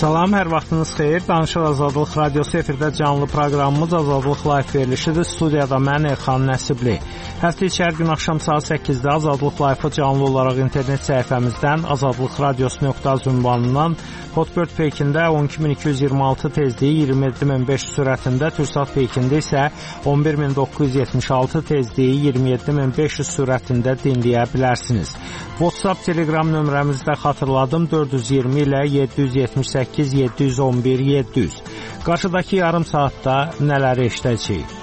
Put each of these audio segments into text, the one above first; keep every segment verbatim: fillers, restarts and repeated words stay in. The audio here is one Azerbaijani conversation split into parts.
Salam, hər vaxtınız xeyir. Danışıq Azadlıq Radiosu efirdə canlı proqramımız Azadlıq Live verilişidir. Studiyada mən Elxan Nəsibli. Həftə içi hər gün axşam saat səkkizdə Azadlıq Live-ı canlı olaraq internet səhifəmizdən azadlıq radiosu nöqtə az ünvanından Hotbird peykində on iki min iki yüz iyirmi altı tezliyi iyirmi yeddi min beş yüz sürətində, Türksat peykində isə on bir min doqquz yüz yetmiş altı tezliyi iyirmi yeddi min beş yüz sürətində dinləyə bilərsiniz. WhatsApp, Telegram nömrəmizi də xatırladım, dörd yüz iyirmi ilə yeddi yüz yetmiş səkkiz yeddi yüz on bir yeddi yüz. Qarşıdakı yarım saatda nələri eşidəcəyik?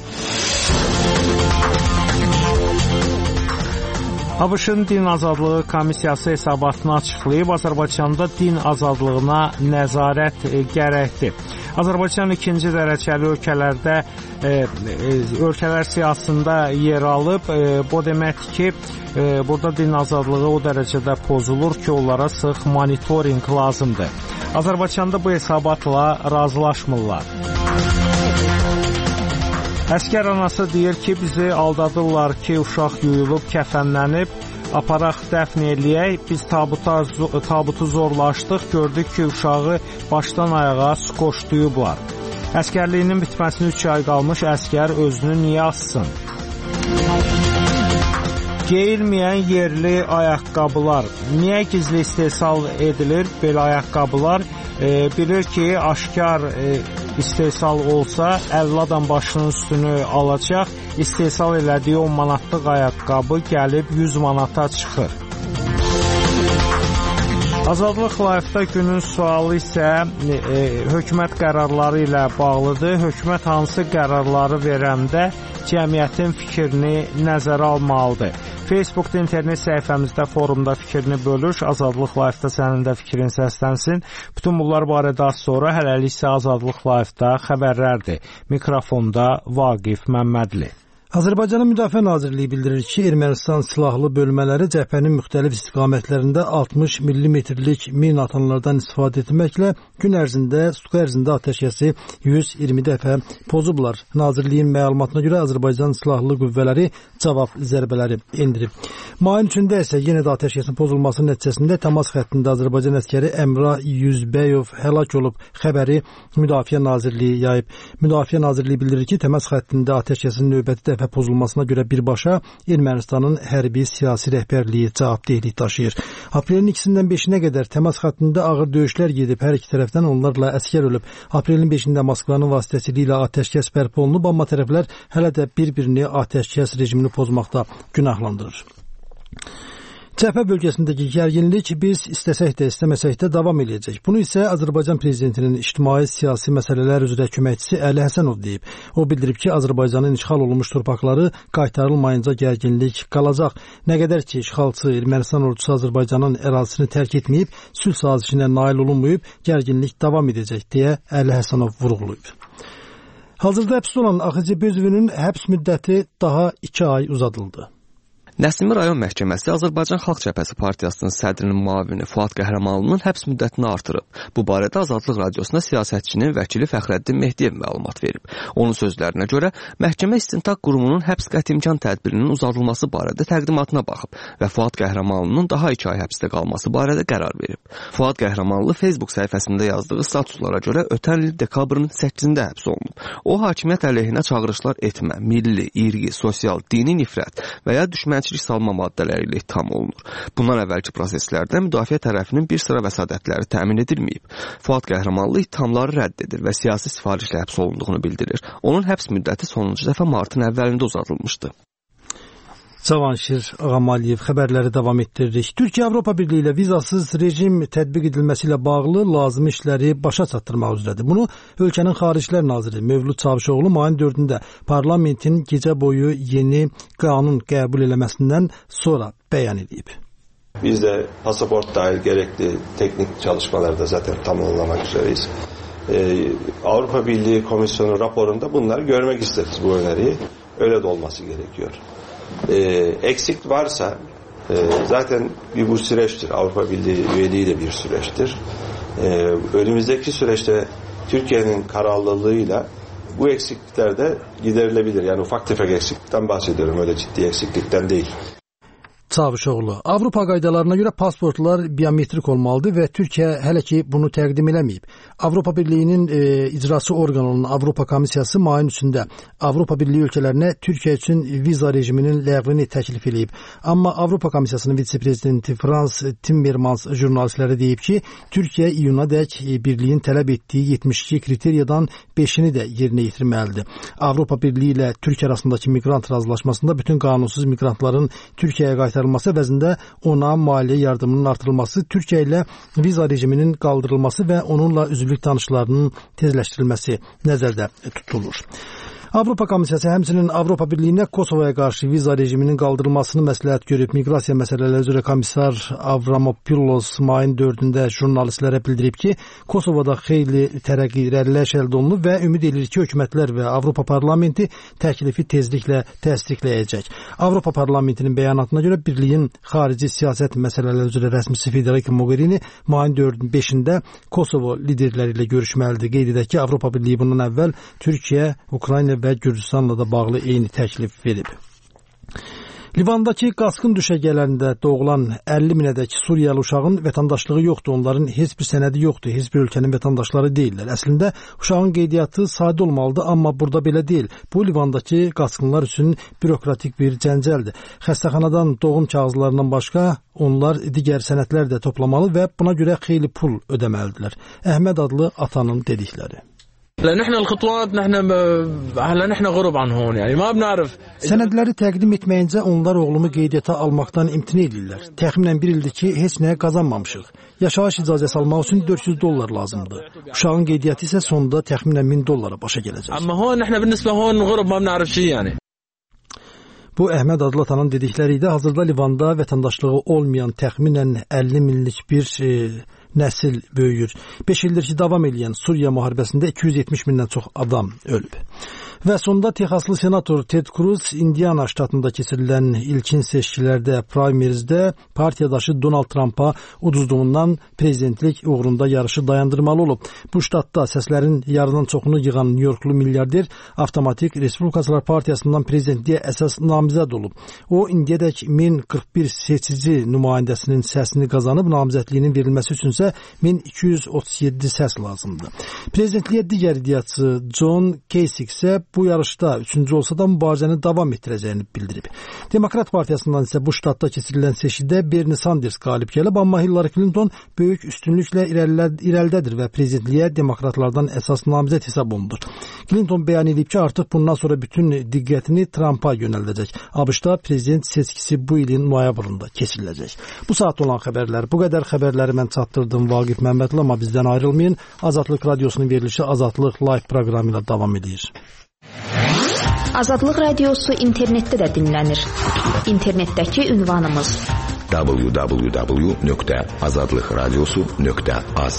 ABŞ-ın Din Azadlığı Komissiyası hesabatını açıqlayıb, Azərbaycanda din azadlığına nəzarət e, gərəkdir. Azərbaycan ikinci dərəcəli ölkələrdə e, e, ölkələr siyasında yer alıb. E, bu deməkdir ki, e, burada din azadlığı o dərəcədə pozulur ki, onlara sıx monitorinq lazımdır. Azərbaycanda bu hesabatla razılaşmırlar. Əskər anası deyir ki, bizi aldadırlar ki, uşaq yuyulub, kəfənlənib, aparaq dəfn eləyək. Biz tabuta, tabutu zorlaşdıq, gördük ki, uşağı başdan ayağa skoşduyublar. Əskərliyinin bitməsinə üç ay qalmış əskər özünü niyə assın? Geyilməyən yerli ayaqqabılar. Niyə gizli istehsal edilir belə ayaqqabılar? E, bilir ki, aşkar e, istehsal olsa əlli adam başının üstünü alacaq. İstehsal elədiyi on manatlıq ayaqqabı gəlib yüz manata çıxır. Azadlıq Live-da günün sualı isə e, hökumət qərarları ilə bağlıdır. Hökumət hansı qərarları verəndə cəmiyyətin fikrini nəzərə almalıdır? Facebookda, internet səhifəmizdə, forumda fikrini bölüş. Azadlıq Live-da sənin də fikrin səslənsin. Bütün bunlar barədə az sonra, hələlik isə Azadlıq Live-da xəbərlərdir. Mikrofonda Vaqif Məmmədli. Azərbaycanın Müdafiə Nazirliyi bildirir ki, Ermənistan silahlı bölmələri cəbhənin müxtəlif istiqamətlərində altmış millimetrlik min atanlardan istifadə etməklə gün ərzində, sutku ərzində atəşkəsi yüz iyirmi dəfə pozublar. Nazirliyin məlumatına görə Azərbaycan silahlı qüvvələri cavab zərbələri endirib. Mayın üçündə isə yenə də atəşkəsin pozulması nəticəsində təmas xəttində Azərbaycan əskəri Əmrah Yüzbəyov həlak olub. Xəbəri Müdafiə Nazirliyi yayıb. Müdafiə Nazirliyi bildirir ki, təmas xəttində atəşkəsin növbəti dəfə pozulmasına görə birbaşa Ermənistanın hərbi siyasi rəhbərliyi cavabdehlik daşıyır. Aprelin ikisindən beşinə qədər təmas xəttində ağır döyüşlər gedib, hər iki tərəfdən onlarla əskər ölüb. Aprelin beşində Moskvanın vasitəsilə atəşkəs bərpa olunub, amma tərəflər hələ də bir-birini atəşkəs rejimini pozmaqda günahlandırır. Cəbhə bölgəsindəki gərginlik biz istəsək də, istəməsək də davam edəcək. Bunu isə Azərbaycan Prezidentinin ictimai siyasi məsələlər üzrə köməkçisi Əli Həsənov deyib. O bildirib ki, Azərbaycanın işğal olunmuş torpaqları qaytarılmayınca gərginlik qalacaq. Nə qədər ki, işğalçı Ermənistan ordusu Azərbaycanın ərazisini tərk etməyib, sülh sazişinə nail olunmayıb, gərginlik davam edəcək deyə Əli Həsənov vurğulayıb. Hazırda həbsdə olan Axıcı Bezvinin həbs müddəti daha iki ay uzadıldı. Nəsimi rayon məhkəməsi Azərbaycan Xalq Cəbhəsi Partiyasının sədrinin müavini Fuad Qəhrəmanlının həbs müddətini artırıb. Bu barədə Azadlıq Radiosuna siyasətçinin vəkili Fəxrəddin Mehdiyev məlumat verib. Onun sözlərinə görə məhkəmə İstintaq Qurumunun həbs qətimkan tədbirinin uzadılması barədə təqdimatına baxıb və Fuad Qəhrəmanlının daha iki ay həbsdə qalması barədə qərar verib. Fuad Qəhrəmanlı Facebook səhifəsində yazdığı statuslara görə ötən il dekabrın səkkizində həbs olunub. O, hakimiyyət əleyhinə çağırışlar etmə, milli, irqi, sosial, dini nifrət və ya düşmənçilik salma maddələri ilə ittiham olunur. Bundan əvvəlki proseslərdə müdafiə tərəfinin bir sıra vəsadətləri təmin edilməyib. Fuad Qəhrəmanlı ittihamları rədd edir və siyasi sifarişlə həbs olunduğunu bildirir. Onun həbs müddəti sonuncu dəfə martın əvvəlində uzadılmışdı. Cavanşir Ağamaliyev xəbərləri davam etdiririk. Türkiyə Avropa Birliyi ilə vizasız rejim tətbiq edilməsi ilə bağlı lazımi işləri başa çatdırmaq üzrədir. Bunu ölkənin Xaricilər Naziri Mövlud Çavuşoğlu mayın dördündə parlamentin gecə boyu yeni qanun qəbul eləməsindən sonra bəyan edib. Biz de pasaport dahil gerekli teknik çalışmalarda zaten tamamlamak üzereyiz. Ee, Avrupa Birliği Komisyonu raporunda bunları görmek isteriz, bu öneriyi. Öyle de olması gerekiyor. Ee, eksik varsa e, zaten bir bu süreçtir. Avrupa Birliği üyeliği de bir süreçtir. Ee, önümüzdeki süreçte Türkiye'nin kararlılığıyla bu eksiklikler de giderilebilir. Yani ufak tefek eksiklikten bahsediyorum. Öyle ciddi eksiklikten değil. Çavuşoğlu, Avropa qaydalarına görə pasportlar biometrik olmalıdır və Türkiyə hələ ki bunu təqdim eləməyib. Avropa Birliyinin e, icrası orqanı olan Avropa Komissiyası mayın üçündə Avropa Birliyi ölkələrinə Türkiyə üçün viza rejiminin ləğvini təklif edib. Amma Avropa Komissiyasının vitse-prezidenti Frans Timmermans jurnalistlərə deyib ki, Türkiyə iyunadək Birliyin tələb etdiyi yetmiş iki kriteriyadan beşini də yerinə yetirməlidir. Avropa Birliyi ilə Türkiyə arasındakı miqrant razılaşmasında bütün qanunsuz miqrantların Türkiyəyə qaytarılması əvəzində ona maliyyə yardımının artırılması, Türkiyə ilə viza rejiminin qaldırılması və onunla üzvlük danışıqlarının tezləşdirilməsi nəzərdə tutulur. Avropa Komissiyası həmçinin Avropa Birliyinə Kosovaya qarşı viza rejiminin qaldırılmasını məsləhət görüb. Miqrasiya məsələləri üzrə komissar Avramopoulos mayın dördündə jurnalistlərə bildirib ki, Kosovada xeyli tərəqqi irəliləyiş əldə olunub və ümid edilir ki, hökumətlər və Avropa Parlamenti təklifi tezliklə təsdiqləyəcək. Avropa Parlamentinin bəyanatına görə Birliyin xarici siyasət məsələləri üzrə rəsmisi Federica Mogherini mayın beşində Kosovo liderləri ilə görüşməlidir. Qeyd edək ki, Avropa Birliyi bundan əvvəl Türkiyə, Ukrayna və Gürcüstanla da bağlı eyni təklif verib. Livandakı qasqın düşərgələrində doğulan əlli minədək Suriyalı uşağın vətəndaşlığı yoxdur. Onların heç bir sənədi yoxdur. Heç bir ölkənin vətəndaşları deyirlər. Əslində uşağın qeydiyyatı sadə olmalıdır, amma burada belə deyil. Bu Livandakı qasqınlar üçün bürokratik bir cəncəldir. Xəstəxanadan doğum kağızlarından başqa onlar digər sənədlər də toplamalı və buna görə xeyli pul ödəməlidirlər. Əhməd adlı atanın dedikləri. لا نحن الخطوات نحن هلا نحن غرب عن هون يعني ما بنعرف. Sənədləri təqdim etməyincə onlar oğlumu qeydiyyata almaqdan imtina edirlər. Təxminən bir ildir ki, heç nəyə qazanmamışıq. Yaşayış icazəsi almaq üçün dörd yüz dollar lazımdır. Uşağın qeydiyyatı isə sonunda təxminən min dollara başa gələcək. Amma هون نحن بالنسبة هون غرب ما بنعرف شيء يعني. Bu Əhməd adlı atanın dedikləri idi. Hazırda Livanda vətəndaşlığı olmayan təxminən əlli minlik bir e, nəsil böyüyür. beş ildir ki, davam edən Suriya müharibəsində iki yüz yetmiş mindən çox adam ölüb. Və sonda Texaslı senator Ted Cruz Indiana ştatında keçirilən ilkin seçkilərdə primarizdə partiyadaşı Donald Trumpa uduzduğundan prezidentlik uğrunda yarışı dayandırmalı olub. Bu ştatda səslərin yarıdan çoxunu yığan New Yorklu milyarder avtomatik Respublikaçılar Partiyasından prezidentliyə əsas namizəd olub. O, indiyədək min qırx bir seçici nümayəndəsinin səsini qazanıb, namizədliyinin verilməsi üçünsə min iki yüz otuz yeddi səs lazımdır. Prezidentliyə digər iddiaçı John Kasich isə bu yarışda üçüncü olsa da mübarizəni davam etdirəcəyini bildirib. Demokrat Partiyasından isə bu ştatda keçirilən seçkidə Bernie Sanders qalib gəlib, amma Hillary Clinton böyük üstünlüklə irəlidədir və prezidentliyə demokratlardan əsas namizəd hesab olunur. Clinton bəyan edib ki, artıq bundan sonra bütün diqqətini Trumpa yönəldəcək. ABŞ-da prezident seçkisi bu ilin noyabrında keçiriləcək. Bu saat olan xəbərlər, bu qədər xəbərləri mən çatdırdım Vaqif Məmmədli, amma bizdən ayrılmayın. Azadlıq Radiosunun verilişi Azadlıq Live proqramı ilə davam edir. Azadlıq Radiosu internetdə də dinlənir. İnternetdəki ünvanımız w w w nöqtə azadlıq radiosu nöqtə az.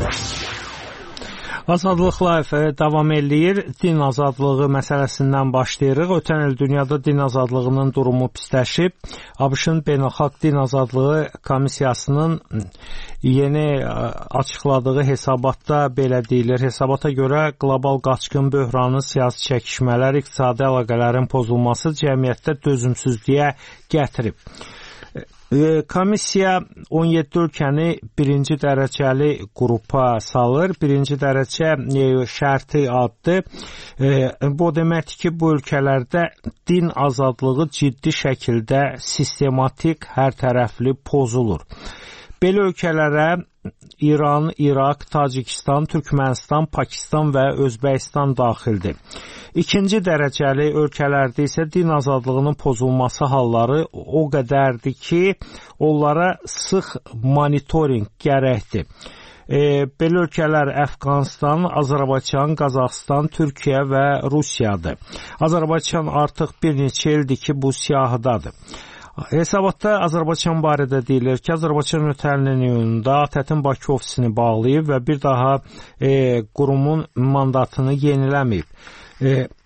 Azadlıq Live davam eləyir. Din azadlığı məsələsindən başlayırıq. Ötən il dünyada din azadlığının durumu pisləşib. ABŞ-ın Beynəlxalq Din Azadlığı Komissiyasının yeni açıqladığı hesabatda belə deyilir. Hesabata görə qlobal qaçqın böhranı, siyasi çəkişmələr, iqtisadi əlaqələrin pozulması cəmiyyətdə dözümsüzlüyə gətirib. Komissiya on yeddi ölkəni birinci dərəcəli qrupa salır. Birinci dərəcə şərti addır. Bu deməkdir ki, bu ölkələrdə din azadlığı ciddi şəkildə sistematik, hər tərəfli pozulur. Belə ölkələrə İran, İraq, Tacikistan, Türkmənistan, Pakistan və Özbəkistan daxildir. İkinci dərəcəli ölkələrdə isə din azadlığının pozulması halları o qədərdir ki, onlara sıx monitorinq gərəkdir. E, belə ölkələr Əfqanistan, Azərbaycan, Qazaxıstan, Türkiyə və Rusiyadır. Azərbaycan artıq bir neçə ildir ki, bu siyahıdadır. Hesabatda Azərbaycan barədə deyilir ki, Azərbaycan ötən ilin iyununda ATƏT-in Bakı ofisini bağlayıb və bir daha e, qurumun mandatını yeniləməyib. E,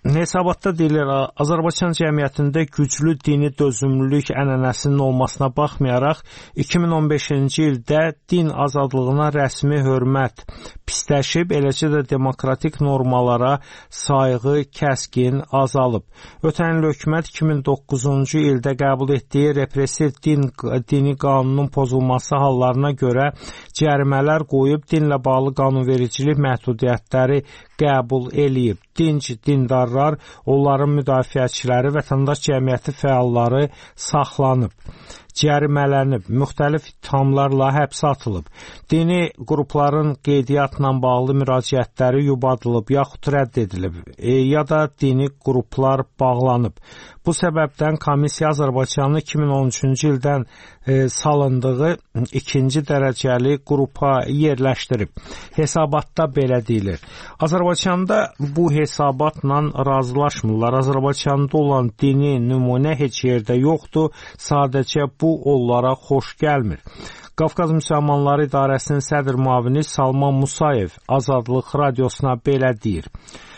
Hesabatda deyilir, Azərbaycan cəmiyyətində güclü dini dözümlülük ənənəsinin olmasına baxmayaraq, iki min on beşinci ildə din azadlığına rəsmi hörmət pisləşib, eləcə də demokratik normalara sayğı kəskin azalıb. Ötən il hökumət iki min doqquzuncu ildə qəbul etdiyi repressiv din, dini qanunun pozulması hallarına görə cərimələr qoyub, dinlə bağlı qanunvericilik məhdudiyyətləri qəbul eləyib. Dinc, dindarlar, onların müdafiəçiləri, vətəndaş cəmiyyəti fəalları saxlanıb, cərimələnib, müxtəlif ittihamlarla həbsə atılıb. Dini qrupların qeydiyyatla bağlı müraciətləri yubadılıb, yaxud rədd edilib, e, ya da dini qruplar bağlanıb. Bu səbəbdən komissiya Azərbaycanı iki min on üçüncü ildən e, salındığı ikinci dərəcəli qrupa yerləşdirib. Hesabatda belə deyilir. Azərbaycanda bu hesabatla razılaşmırlar. Azərbaycanda olan dini nümunə heç yerdə yoxdur. Sadəcə bu onlara xoş gəlmir. Qafqaz Müsəlmanları İdarəsinin sədr müavini Salman Musayev Azadlıq Radiosuna belə deyir.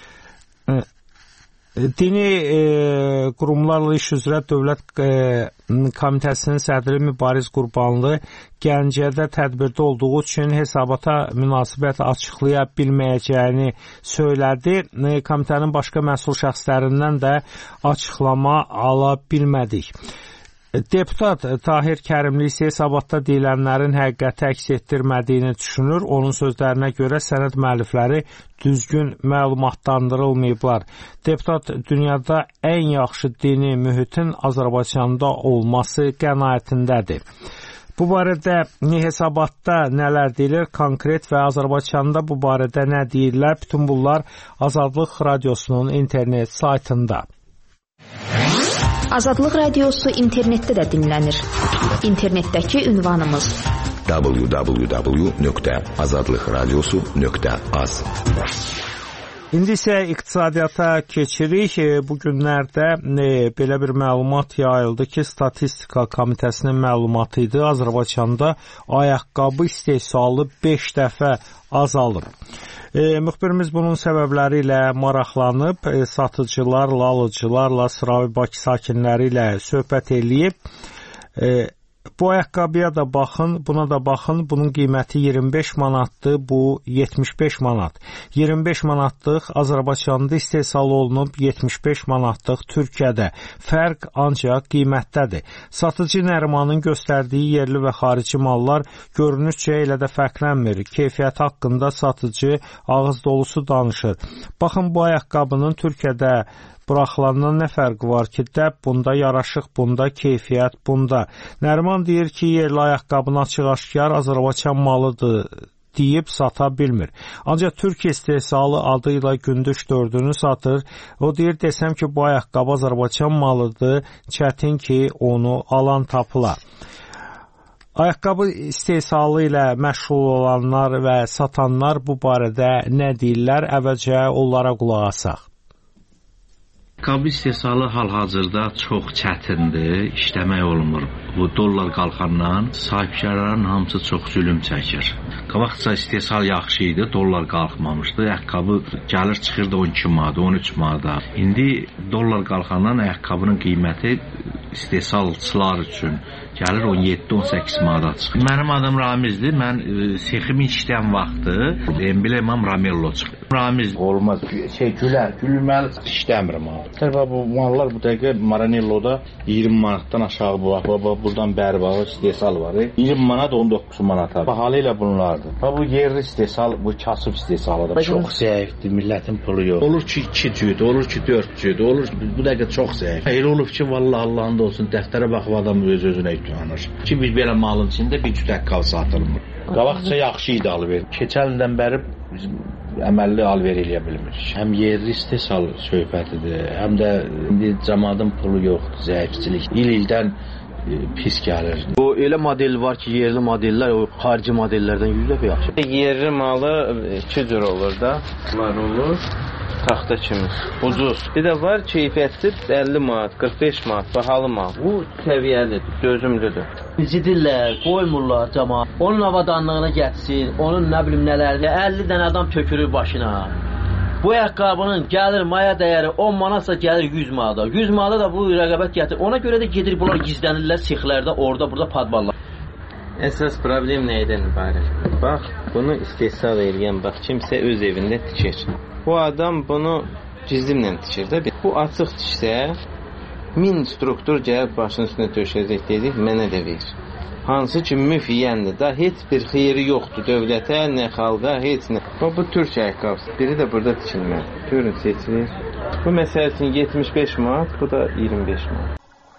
Dini e, qurumlarla iş üzrə Dövlət e, Komitəsinin sədri Mübariz Qurbanlı Gəncədə tədbirdə olduğu üçün hesabata münasibət açıqlaya bilməyəcəyini söylədi. E, komitənin başqa məsul şəxslərindən də açıqlama ala bilmədik. Deputat Tahir Kərimli isə hesabatda deyilənlərin həqiqəti əks etdirmədiyini düşünür. Onun sözlərinə görə sənəd müəllifləri düzgün məlumatlandırılmayıblar. Deputat dünyada ən yaxşı dini mühitin Azərbaycanda olması qənaətindədir. Bu barədə hesabatda nələr deyilir, konkret və Azərbaycanda bu barədə nə deyirlər, bütün bunlar Azadlıq Radiosunun internet saytında. Azadlıq Radiosu internetdə də dinlənir. İnternetdəki ünvanımız w w w nöqtə azadlıq radiosu nöqtə az. İndi isə iqtisadiyyata keçirik. Bu günlərdə e, belə bir məlumat yayıldı ki, Statistika Komitəsinin məlumatı idi. Azərbaycanda ayaqqabı istehsalı beş dəfə azalıb. E, müxbirimiz bunun səbəbləri ilə maraqlanıb, e, satıcılarla, alıcılarla, Sıravi Bakı sakinləri ilə söhbət eləyib. E, bu ayaqqabıya da baxın, buna da baxın. Bunun qiyməti iyirmi beş manatdır, bu yetmiş beş manat. iyirmi beş manatlıq Azərbaycanda istehsal olunub, yetmiş beş manatlıq Türkiyədə. Fərq ancaq qiymətdədir. Satıcı Nərimanın göstərdiyi yerli və xarici mallar görünüşcə elə də fərqlənmir. Keyfiyyət haqqında satıcı ağız dolusu danışır. Baxın, bu ayaqqabının Türkiyədə buraxılandan nə fərqi var ki, dəb bunda, yaraşıq bunda, keyfiyyət bunda. Nəriman deyir ki, yerli ayaqqabını açıq-aşkar Azərbaycan malıdır deyib sata bilmir. Ancaq Türkiyə istehsalı adı ilə gündüz dördünü satır. O deyir, desəm ki, bu ayaqqabı Azərbaycan malıdır, çətin ki, onu alan tapılar. Ayaqqabı istehsalı ilə məşğul olanlar və satanlar bu barədə nə deyirlər? Əvvəlcə onlara qulaq asaq. Ayaqqabı istehsalı hal-hazırda çox çətindir, işləmək olmur. Bu dollar qalxandan sahibkarların hamısı çox zülüm çəkir. Qabaqca istehsal yaxşı idi, dollar qalxmamışdı. Ayaqqabı gəlir çıxırdı on iki manata, on üç manata. İndi dollar qalxandan ayaqqabının qiyməti istehsalçılar üçün gəlir on yeddi on səkkiz manata çıxır. Mənim adım Ramizdir. Mən sexim işləyən vaxtı emblemam Ramello çıxır. Ramiz olmaz, şey gülər, gülməli işləmir mal. Təbii bu mallar bu dəqiqə Maranello'da iyirmi manatdan aşağı bu vaxt. Baba buradan bəri bağı istehsal var. iyirmi manat on doqquz manata. Bahalı ilə bunlardır. Bu yerli istehsal, bu kasıb istehsalıdır. Çox zəifdir, millətin pulu yox. Olur ki iki cüt, olur ki dörd cüt, olur bu dəqiqə çox zəif. Elə olub ki, vallahi Allah'ın da olsun, dəftərə baxıb adam öz-özünə yüklanır. Ki biz belə malın içində bir cüt ayaqqabı satılmır. Qabaqca yaxşı idi alver. Keçən ildən bəri bizim əməlli alver eləyə bilmirik. Həm yerli istehsal söhbətidir, həm də indi cəmadın pulu yoxdur, zəifçilik. İl-ildən e, pis gəlir. Bu elə model var ki, yerli modellər o xarici modellərdən yüz dəfə yaxşı. Yerli malı iki cür olur da. Bunlar olur. Taxta kimi. Ucuz. Bir də var keyfiyyətli əlli manat, qırx beş manat, bahalı mal. Bu səviyyəlidir, dözümlüdür. Cidirlər, qoymurlar cəmaat. Onun avadanlığına getsin, onun nə bilim nələrlə əlli dənə adam tökürür başına. Bu ayaqqabının gəlir maya dəyəri on manatsa gəlir yüz manata. yüz manata da bu rəqabət gətirir. Ona görə də gedir bunlar gizlənirlər sexlərdə, orada burada padvallar. Əsas problem nədən ibarət? Bax, bunu istehsal edən bax kimsə öz evində tikir. Bu adam bunu cizimlə tikir də. Bu açıq tiksə min struktur gəlib başının üstünə döşəcək dedik, mənə də verir. Hansı ki müfiyyəndir, da heç bir xeyri yoxdur dövlətə, nə xalqa, heç nə. Bu, bu türk ayaqqabısı, biri də burada tikilməli. Görün, seçilir. Bu məsəl üçün yetmiş beş manat, bu da iyirmi beş manat.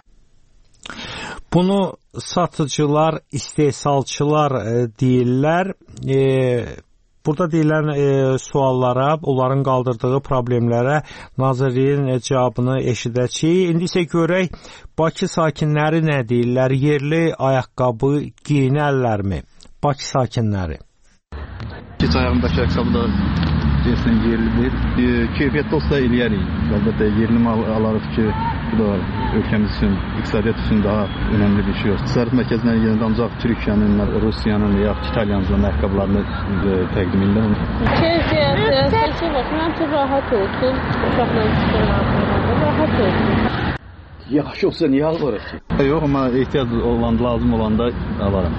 Bunu satıcılar, istehsalçılar e, deyirlər. E, burada deyilən e, suallara, onların qaldırdığı problemlərə Nazirliyin e, cavabını eşidəcəyik. İndi isə görək, Bakı sakinləri nə deyirlər? Yerli ayaqqabı giyinərlərmi? Bakı sakinləri. Keç ayağındakı ayaqqabı da cinsindən yerlidir. E, keyfiyyətli olsa eləyərik. Əlbəttə, yerli mal alarıq ki, bu da ölkəmiz üçün, iqtisadiyyat üçün daha önəmli bir şey yox. Təsərrüf mərkəzindən yenə ancaq Türkiyənin, Rusiyanın və ya İtalyanın ayaqqabılarını e, təqdim edirlər. Keyfiyyətli, səki baxımdan çox rahat olsun. Uşaqla çıxırlar, rahat olsun. Yaxşı olsa niyə alırıq ki? Yox, amma ehtiyac olan, lazım olanda alaram.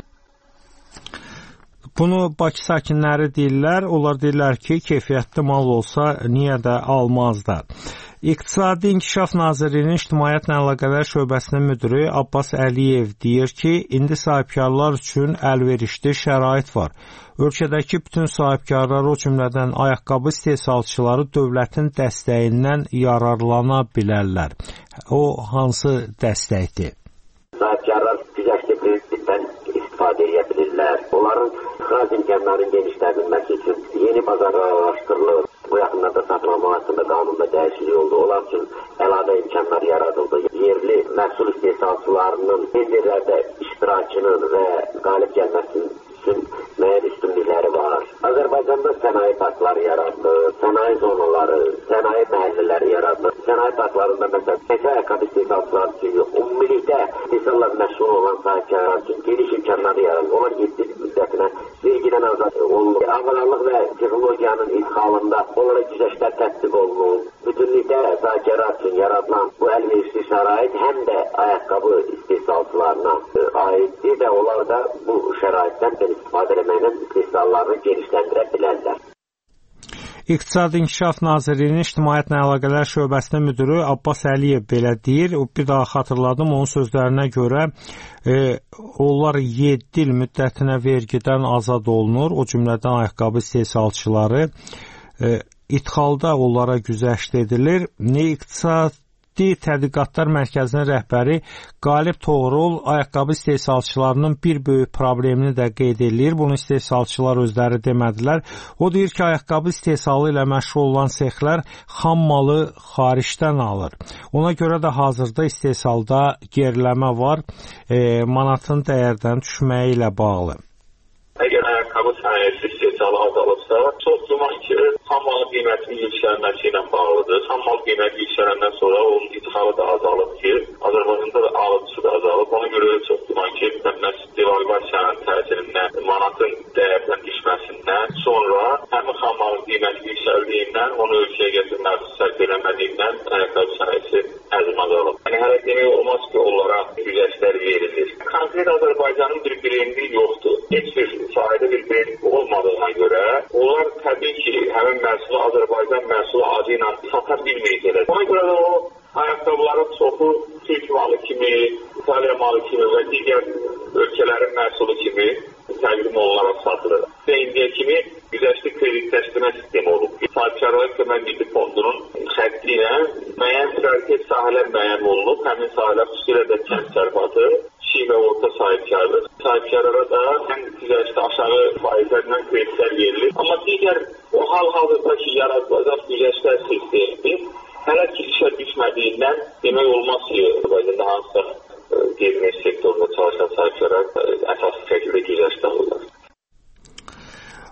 Bunu Bakı sakinləri deyirlər. Onlar deyirlər ki, keyfiyyətli mal olsa niyə də almazlar. İqtisadi İnkişaf Nazirliyinin İctimaiyyətlə Əlaqələr Şöbəsinin müdiri Abbas Əliyev deyir ki, indi sahibkarlar üçün əlverişli şərait var. Ölkədəki bütün sahibkarlar, o cümlədən ayaqqabı istehsalçıları dövlətin dəstəyindən yararlana bilərlər. O hansı dəstəkdir? Sahibkarlar güzəştli kreditdən istifadə edə bilirlər. Onların ixrac imkanlarının genişləndirilməsi üçün yeni bazarlar araşdırılır. Bu yaxınlarda saxlanma haqqında qanunda dəyişiklik oldu. Onlar üçün əlavə imkanlar yaradıldı. Yerli məhsul istehsalçılarının tenderlərdə iştirakının və qalib gəlməsinin üçün müəyyən üstünlükləri var. Azərbaycanda sənaye parkları yaradılır, sənaye zonaları, sənaye məhəllələri yaradılır. Sənaye parklarında məsələn, təkcə ayaqqabı istehsalçıları üçün yox, ümumilikdə istehsalla məşğul olan sahibkarlar üçün geniş imkanları yaradılır. Onlar yeddi müddətinə vergidən azad olunur. Avalarlıq və texnologiyanın idxalında onlara güzəştlər tətbiq olunur. Bütünlükdə sahibkarlar üçün yaradılan bu əlverişli şərait həm də ayaqqabı istehsalçılarına aiddir və onlar da bu şəraitdən istifadə etməklə istehsallarını genişləndirə bilərlər. İqtisadi İnkişaf Nazirliyinin İctimaiyyətlə Əlaqələr Şöbəsinin müdiri Abbas Əliyev belə deyir. Bir daha xatırladım, onun sözlərinə görə e, onlar yeddi il müddətinə vergidən azad olunur. O cümlədən ayaqqabı istehsalçıları e, idxalda onlara güzəşt edilir. İqtisadi Tədqiqatlar Mərkəzinin rəhbəri Qalib Toğrul ayaqqabı istehsalçılarının bir böyük problemini də qeyd edir. Bunu istehsalçılar özləri demədilər. O deyir ki, ayaqqabı istehsalı ilə məşğul olan sexlər xam malı xaricdən alır. Ona görə də hazırda istehsalda geriləmə var, e, manatın dəyərdən düşməyi ilə bağlı. Əgər ayaqqabı sənayesi istehsalı azalıbsa, çox zaman ki, xam malın qiymətinin yüksəlməsi ilə bağlıdır. Xam mal qiyməti yüksələndən sonra onun idxalı da azalıb ki, Azərbaycanda da alıcısı da azalıb. Ona görə çox zaman ki, məhz devalvasiyanın təsirindən, manatın dəyərdən düşməsindən sonra həmin xam malın qiyməti yüksəldiyindən, onu ölkəyə gətirməsi sərf eləmədiyindən ayaqqabı sənayesi həcm azalıb. Yəni, hələ demək olmaz ki, onlara güzəştlər verilir. Konkret Azərbaycanın bir brendli yoxdur. Heç bir sahədə bir brend olmadığına görə, onlar təbii ki, həmin məhsulu Azərbaycan məhsulu adı ilə sata bilməyəcəklər. Ona görə də o ayaqqabıların çoxu Türk malı kimi, İtaliya malı kimi və digər ölkələrin məhsulu kimi təqdim olunaraq satılır. Və indiyə kimi güzəştli kredit təslimə sistemi olub. Sahibkarlıq Kömək Milli Fondunun xətti ilə müəyyən prioritet sahələr müəyyən olunub. Həmin sahələr xüsusilə də kənd təsərrüfatı, kiçik və orta sahibkarlıq. Sahibkarlara da həm güzəştli aşağı faizlərdən kreditlər verilir. Amma digər o hal-hazırda ki, yaradılacaq güzəştlər sistemi hələ ki, işə düşmədiyindən demək olmaz ki, Azərbaycanda hansısa qeyri-neft sektorunda çalışan sahibkarlar əsaslı şəkildə güzəştdə alırlar.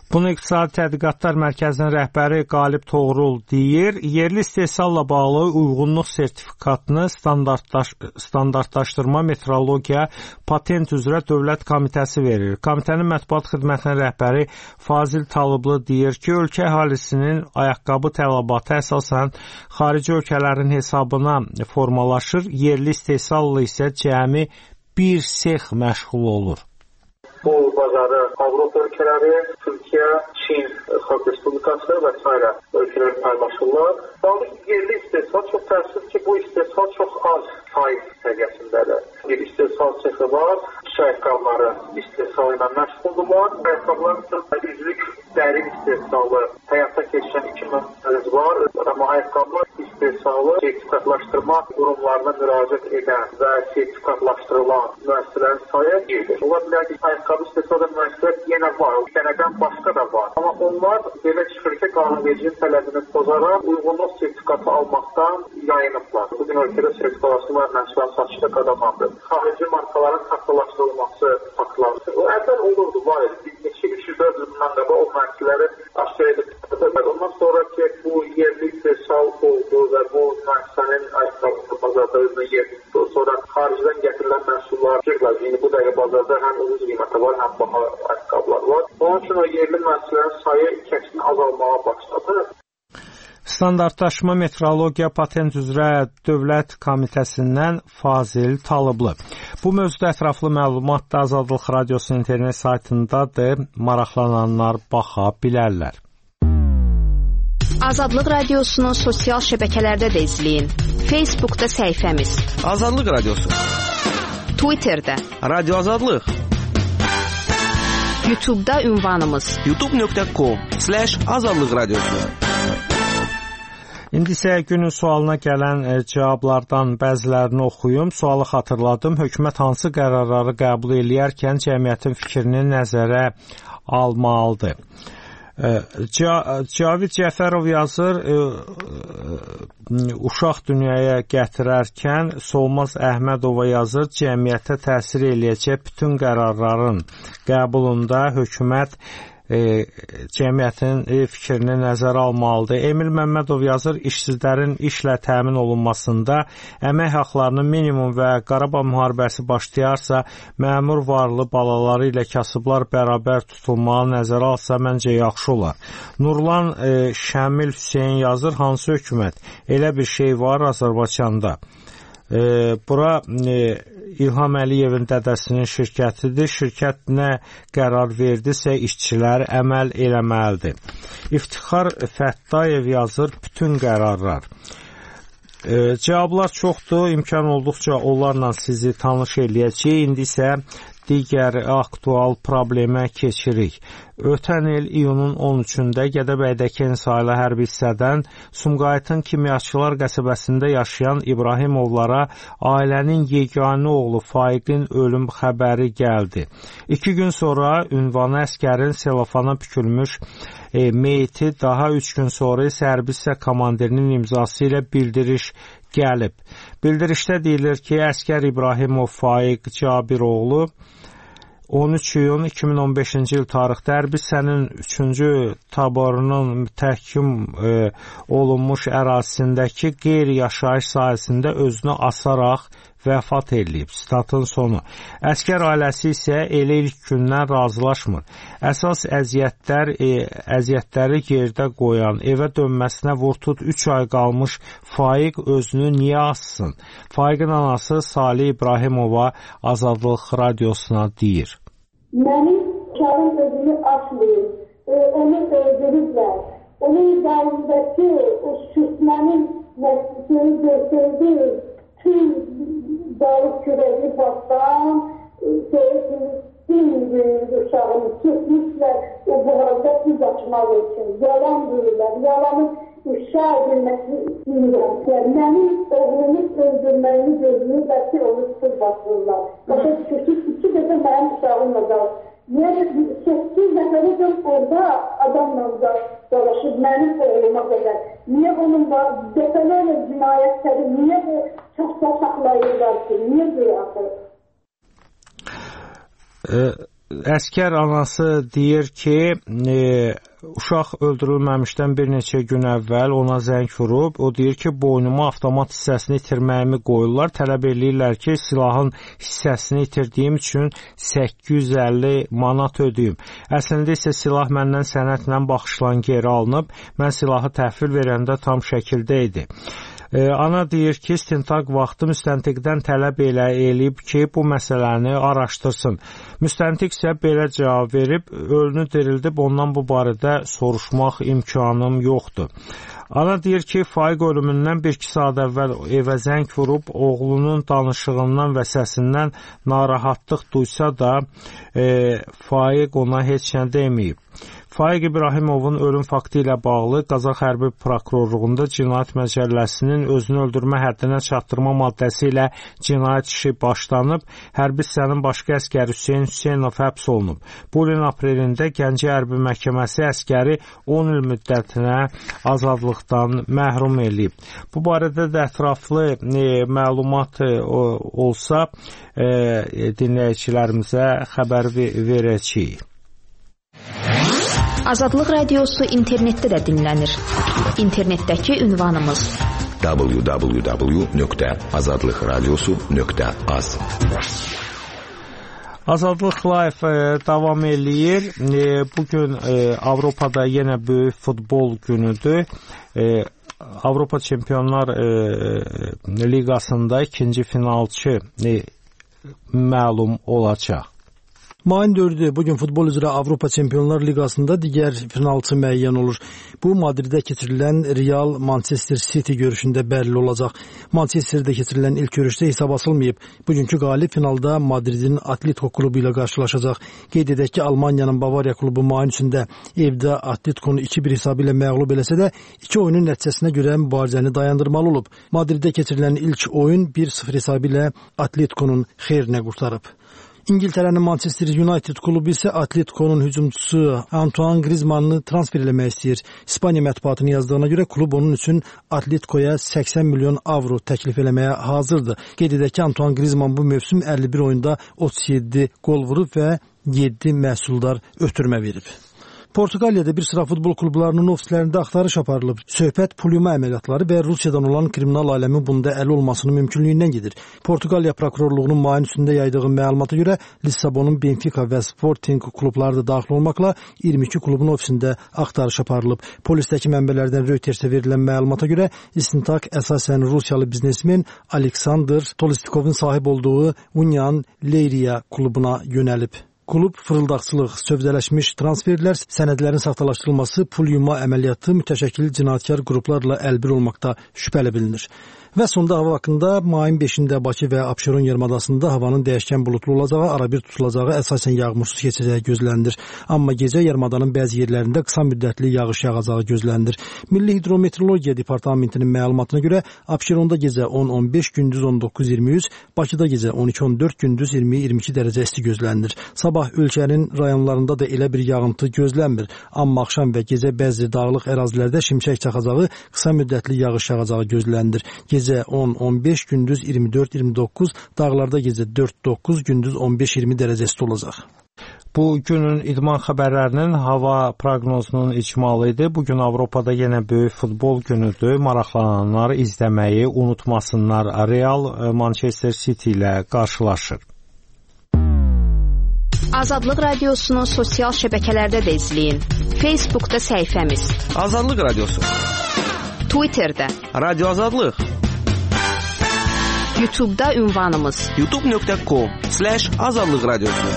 Bunu İqtisadi Tədqiqatlar Mərkəzinin rəhbəri Qalib Toğrul deyir. Yerli istehsalla bağlı uyğunluq sertifikatını standartlaş standartlaşdırma, metrologiya, patent üzrə Dövlət Komitəsi verir. Komitənin mətbuat xidmətinin rəhbəri Fazil Talıblı deyir ki, ölkə əhalisinin ayaqqabı tələbatı əsasən xarici ölkələrin hesabına formalaşır. Yerli istehsalla isə cəmi bir sex məşğul olur. Bu bazarı Avropa ölkələri, Türkiyə, Çin, Xalq Respublikası və s. ölkələr paylaşırlar. Yalnız yerli istehsal çox təəssüf ki, bu istehsal çox az faiz səviyyəsindədir. Bir istehsal sexi var, kişi ayaqqabıları istehsal ilə məşğuldurlar. Ayaqqabıların üzlük dərin istehsalı həyata keçən iki müəssisəmiz var. Amma ayaqqabı istehsalı sertifikatlaşdırma qurumlarına müraciət edən və sertifikatlaşdırılan müəssisələrin sayı birdir. Ola bilər ki, ayaqqabı istehsalı müəssisələr yenə var, bir dənədən başqa da var. Amma onlar belə çıxır ki, qanunvericinin tələbini pozaraq uyğunluq sertifikatı almaqdan yayınıblar. Bugün ölkədə sertifikatlaşdırma məhsulların satışı da qadağandır. Xarici markaların saxtalaşdırılması faktlarıdır. O əvvəl olurdu, var idi. iki üç il dörd il bundan qabaq o müəssisələri aşkar edib. Ondan sonra ki, bu yerli istehsal oldu və bu müəssisənin ayaqqabı bazarda özünə yer tutdu. Sonra xaricdən gətirilən məhsullar çıxırlar. Yəni bu dəqiqə bazarda həm ucuz qiymətə var, həm baha ayaqqabılar var. Onun üçün o yerli müəssisələrin sayı kəskin azalmağa başladı. Standartlaşma, metrologiya, patent üzrə Dövlət Komitəsindən Fazil Talıblı. Bu mövzuda ətraflı məlumat da Azadlıq Radiosunun internet saytındadır. Maraqlananlar baxa bilərlər. Azadlıq Radiosunu sosial şəbəkələrdə də izləyin. Facebookda səhifəmiz Azadlıq Radiosu, Twitterdə Radio Azadlıq, YouTube'da ünvanımız youtube nöqtə com slash azadlıq radiosu. İndi isə günün sualına gələn e, cavablardan bəzilərini oxuyum. Sualı xatırladım. Hökumət hansı qərarları qəbul edərkən cəmiyyətin fikrini nəzərə almalıdır? Cavid Cəfərov yazır, e, e, uşaq dünyaya gətirərkən Solmaz Əhmədova yazır, cəmiyyətə təsir eləyəcək bütün qərarların qəbulunda hökumət e, cəmiyyətin e, fikrini nəzərə almalıdır. Emil Məmmədov yazır, işsizlərin işlə təmin olunmasında əmək haqlarının minimum və Qarabağ müharibəsi başlayarsa, məmur varlı balaları ilə kasıblar bərabər tutulmağı nəzərə alsa, məncə yaxşı olar. Nurlan e, Şəmil Hüseyin yazır, hansı hökumət? Elə bir şey var Azərbaycanda. E, bura e, İlham Əliyevin dədəsinin şirkətidir. Şirkət nə qərar verdisə işçilər əməl eləməlidir. İftixar Fəttayev yazır, bütün qərarlar. E, cavablar çoxdur. İmkan olduqca onlarla sizi tanış eləyəcək. İndi isə digər aktual problemə keçirik. Ötən il iyunun on üçündə Gədəbəydəki Ensaylı hərbi hissədən Sumqayıtın Kimyaçılar qəsəbəsində yaşayan İbrahimovlara ailənin yeganə oğlu Faiqin ölüm xəbəri gəldi. İki gün sonra ünvanı əskərin selofana bükülmüş e, meyiti, daha üç gün sonra isə hərbi hissə komandirinin imzası ilə bildiriş gəlib. Bildirişdə deyilir ki, əskər İbrahimov Faiq Cabiroğlu on üç iyun iki min on beşinci il tarixdə hərbi hissənin üçüncü taborunun təhkim e, olunmuş ərazisindəki qeyri-yaşayış sahəsində özünü asaraq vəfat edib. Statın sonu. Əskər ailəsi isə elə ilk gündən razılaşmır. Əsas əziyyətlər, e, əziyyətləri yerdə qoyan, evə dönməsinə vurtut üç ay qalmış Faiq özünü niyə assın? Faiqin anası Salih İbrahimova Azadlıq Radiosuna deyir. Mənim uşağım özünü asmayıb, onu öldürürlər. Onun dalındakı o sürtmənin nəticəsini göstərdi. Tüm dağlık kürəyi bastan, seyircinin uşağını tutmuşlar, o buharda biz açmaq üçün. Yalan deyirlər, yalanı uşaq edilməsini istəyirlər. Mənim oğlumu öldürməyini gözləyirlər ki, onu tutur basırlar. Başa düşürsün, iki dəfə mənim uşağımla qalır. Yəni, səkkiz nəfəri orada adamla da dolaşıb mənim oğluma qədər. Niyə onun dəfələrlə cinayətləri, niyə bu çox da saxlayırlar ki, niyə deyək? Əskər anası deyir ki, e, uşaq öldürülməmişdən bir neçə gün əvvəl ona zəng vurub. O deyir ki, boynuma avtomat hissəsini itirməyimi qoyurlar. Tələb eləyirlər ki, silahın hissəsini itirdiyim üçün səkkiz yüz əlli manat ödəyim. Əslində isə silah məndən sənədlə baxışlan geri alınıb. Mən silahı təhvil verəndə tam şəkildə idi. Ee, ana deyir ki, istintaq vaxtı müstəntiqdən tələb elə eləyib ki, bu məsələni araşdırsın. Müstəntiq isə belə cavab verib, ölünü dirildib, ondan bu barədə soruşmaq imkanım yoxdur. Ana deyir ki, Faiq ölümündən bir-iki saat əvvəl evə zəng vurub, oğlunun danışığından və səsindən narahatlıq duysa da, e, Faiq ona heç nə deməyib. Faiq İbrahimovun ölüm faktı ilə bağlı Qazax Hərbi Prokurorluğunda Cinayət Məcəlləsinin özünü öldürmə həddinə çatdırma maddəsi ilə cinayət işi başlanıb. Hərbi hissənin başqa əskəri Hüseyn Hüseynov həbs olunub. Bu ilin aprelində Gəncə Hərbi Məhkəməsi əskəri on il müddətinə azadlıqdan məhrum eləyib. Bu barədə də ətraflı e, məlumat e, olsa e, dinləyicilərimizə xəbər verəcəyik. Azadlıq Radiosu internetdə də dinlənir. İnternetdəki ünvanımız w w w nöqtə azadlıq radiosu nöqtə az. Azadlıq Live e, davam eləyir. E, bugün e, Avropada yenə böyük futbol günüdür. E, Avropa Çempionlar e, Liqasında ikinci finalçı e, məlum olacaq. Mayın dördü bugün futbol üzrə Avropa Çempionlar Liqasında digər finalçı müəyyən olur. Bu Madriddə keçirilən Real Manchester City görüşündə bəlli olacaq. Manchesterdə keçirilən ilk görüşdə hesab açılmayıb. Bugünkü qalib finalda Madridin Atletico klubu ilə qarşılaşacaq. Qeyd edək ki, Almaniyanın Bavariya klubu mayın üçündə evdə Atletico-nu iki bir hesabı ilə məğlub eləsə də iki oyunun nəticəsinə görə mübarizəni dayandırmalı olub. Madriddə keçirilən ilk oyun bir sıfır hesabı ilə Atletico-nun xeyrinə qurtarıb. İngiltərənin Manchester United klubu isə Atletico-nun hücumçusu Antoine Griezmann-ı transfer eləmək istəyir. İspaniya mətbuatının yazdığına görə klub onun üçün Atletico-ya səksən milyon avro təklif eləməyə hazırdır. Qeyd edək ki, Antoine Griezmann bu mövsüm əlli bir oyunda otuz yeddi gol vurub və yeddi məhsuldar ötürmə verib. Portuqaliyada bir sıra futbol klublarının ofislərində axtarış aparılıb. Söhbət pul yuma əməliyyatları və Rusiyadan olan kriminal aləmin bunda əli olmasının mümkünlüyündən gedir. Portuqaliya prokurorluğunun mayın üstündə yaydığı məlumata görə Lissabonun Benfica və Sporting klubları da daxil olmaqla iyirmi iki klubun ofisində axtarış aparılıb. Polisdəki mənbələrdən Reuters'ə verilən məlumata görə istintaq əsasən Rusiyalı biznesmen Aleksandr Tolstikovun sahib olduğu Union Leiria klubuna yönəlib. Klub fırıldaqçılıq, sövdələşmiş transferlər, sənədlərin saxtalaşdırılması, pul yuma əməliyyatı mütəşəkkil cinayətkar qruplarla əlbir olmaqda şübhəli bilinir. Və sonda hava haqqında mayın beşində Bakı və Abşeron yarımadasında havanın dəyişkən buludlu olacağı, arabir tutulacağı, əsasən yağmursuz keçəcəyi gözlənilir. Amma gecə yarımadanın bəzi yerlərində qısa müddətli yağış yağacağı gözlənilir. Milli Hidrometeorologiya Departamentinin məlumatına görə Abşeronda gecə on on beş, gündüz on doqquz iyirmi üç, Bakıda gecə on iki on dörd, gündüz iyirmi iyirmi iki dərəcə isti gözlənilir. Sabah ölkənin rayonlarında da elə bir yağıntı gözlənmir. Amma axşam və gecə bəzi dağlıq ərazilərdə şimşək çaxacağı, qısa müddətli yağış yağacağı gözlənilir. Gecə on on beş, gündüz iyirmi dörd iyirmi doqquz, dağlarda gecə dörd doqquz, gündüz on beş iyirmi dərəcə isti olacaq. Bu günün idman xəbərlərinin hava proqnozunun icmalı idi. Bugün Avropada yenə böyük futbol günüdür. Maraqlananlar izləməyi unutmasınlar. Real Manchester City ilə qarşılaşır. Azadlıq Radiosunu sosial şəbəkələrdə də izləyin. Facebookda səhifəmiz Azadlıq Radiosu, Twitterdə Radio Azadlıq, YouTube'da ünvanımız youtube nöqtə com slash azadlıq radiosu.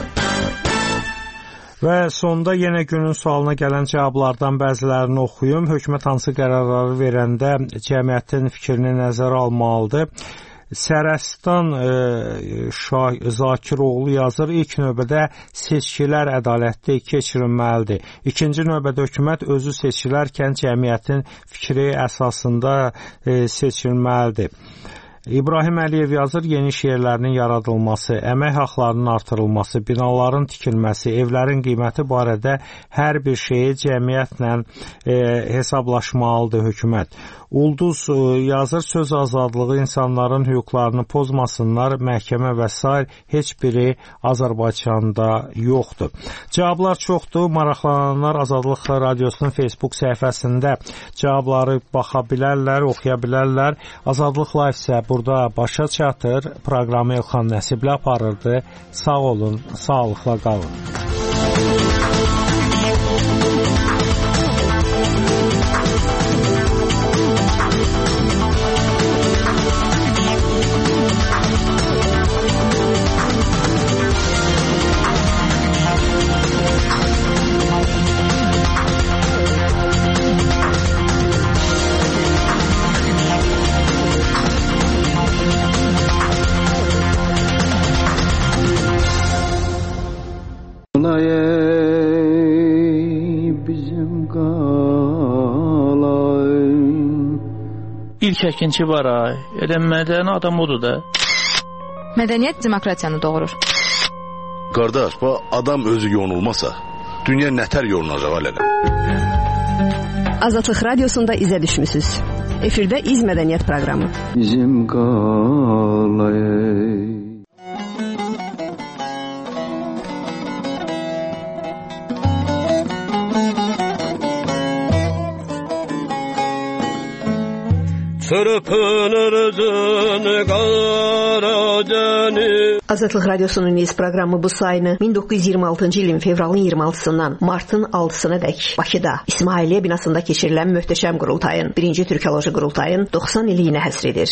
Və sonda yenə günün sualına gələn cavablardan bəzilərini oxuyum. Hökumət hansı qərarları verəndə cəmiyyətin fikrini nəzərə almalıdır? Sərəstan e, Şah Zakiroğlu yazır, ilk növbədə seçkilər ədalətli keçirilməlidir. İkinci növbədə hökumət özü seçilərkən cəmiyyətin fikri əsasında e, seçilməlidir. İbrahim Əliyev yazır, yeni iş yerlərinin yaradılması, əmək haqlarının artırılması, binaların tikilməsi, evlərin qiyməti barədə hər bir şeyi cəmiyyətlə e, hesablaşmalıdır hökumət. Ulduz yazır, söz azadlığı insanların hüquqlarını pozmasınlar, məhkəmə və sair heç biri Azərbaycanda yoxdur. Cavablar çoxdur. Maraqlananlar Azadlıq Radiosunun Facebook səhifəsində cavabları baxa bilərlər, oxuya bilərlər. Azadlıq Live isə burada başa çatır. Proqramı Elxan Nəsibli aparırdı. Sağ olun, sağlıqla qalın. İlk əkinçi var ay. Elə mədəni adam odur da. Mədəniyyət demokratiyanı doğurur. Qardaş, bu adam özü yonulmasa, dünya nətər yonulacaq alələ? Azadlıq Radiosunda izə düşmüsünüz. Efirdə İz Mədəniyyət proqramı. Bizim qalayı. Azadlıq Radiosunun İz proqramı bu sayını min doqquz yüz iyirmi altıncı ilin fevralın iyirmi altısından martın altısına dək Bakıda İsmailiyyə binasında keçirilən möhtəşəm qurultayın, birinci Türkoloji qurultayın doxsan illiyinə həsr edir.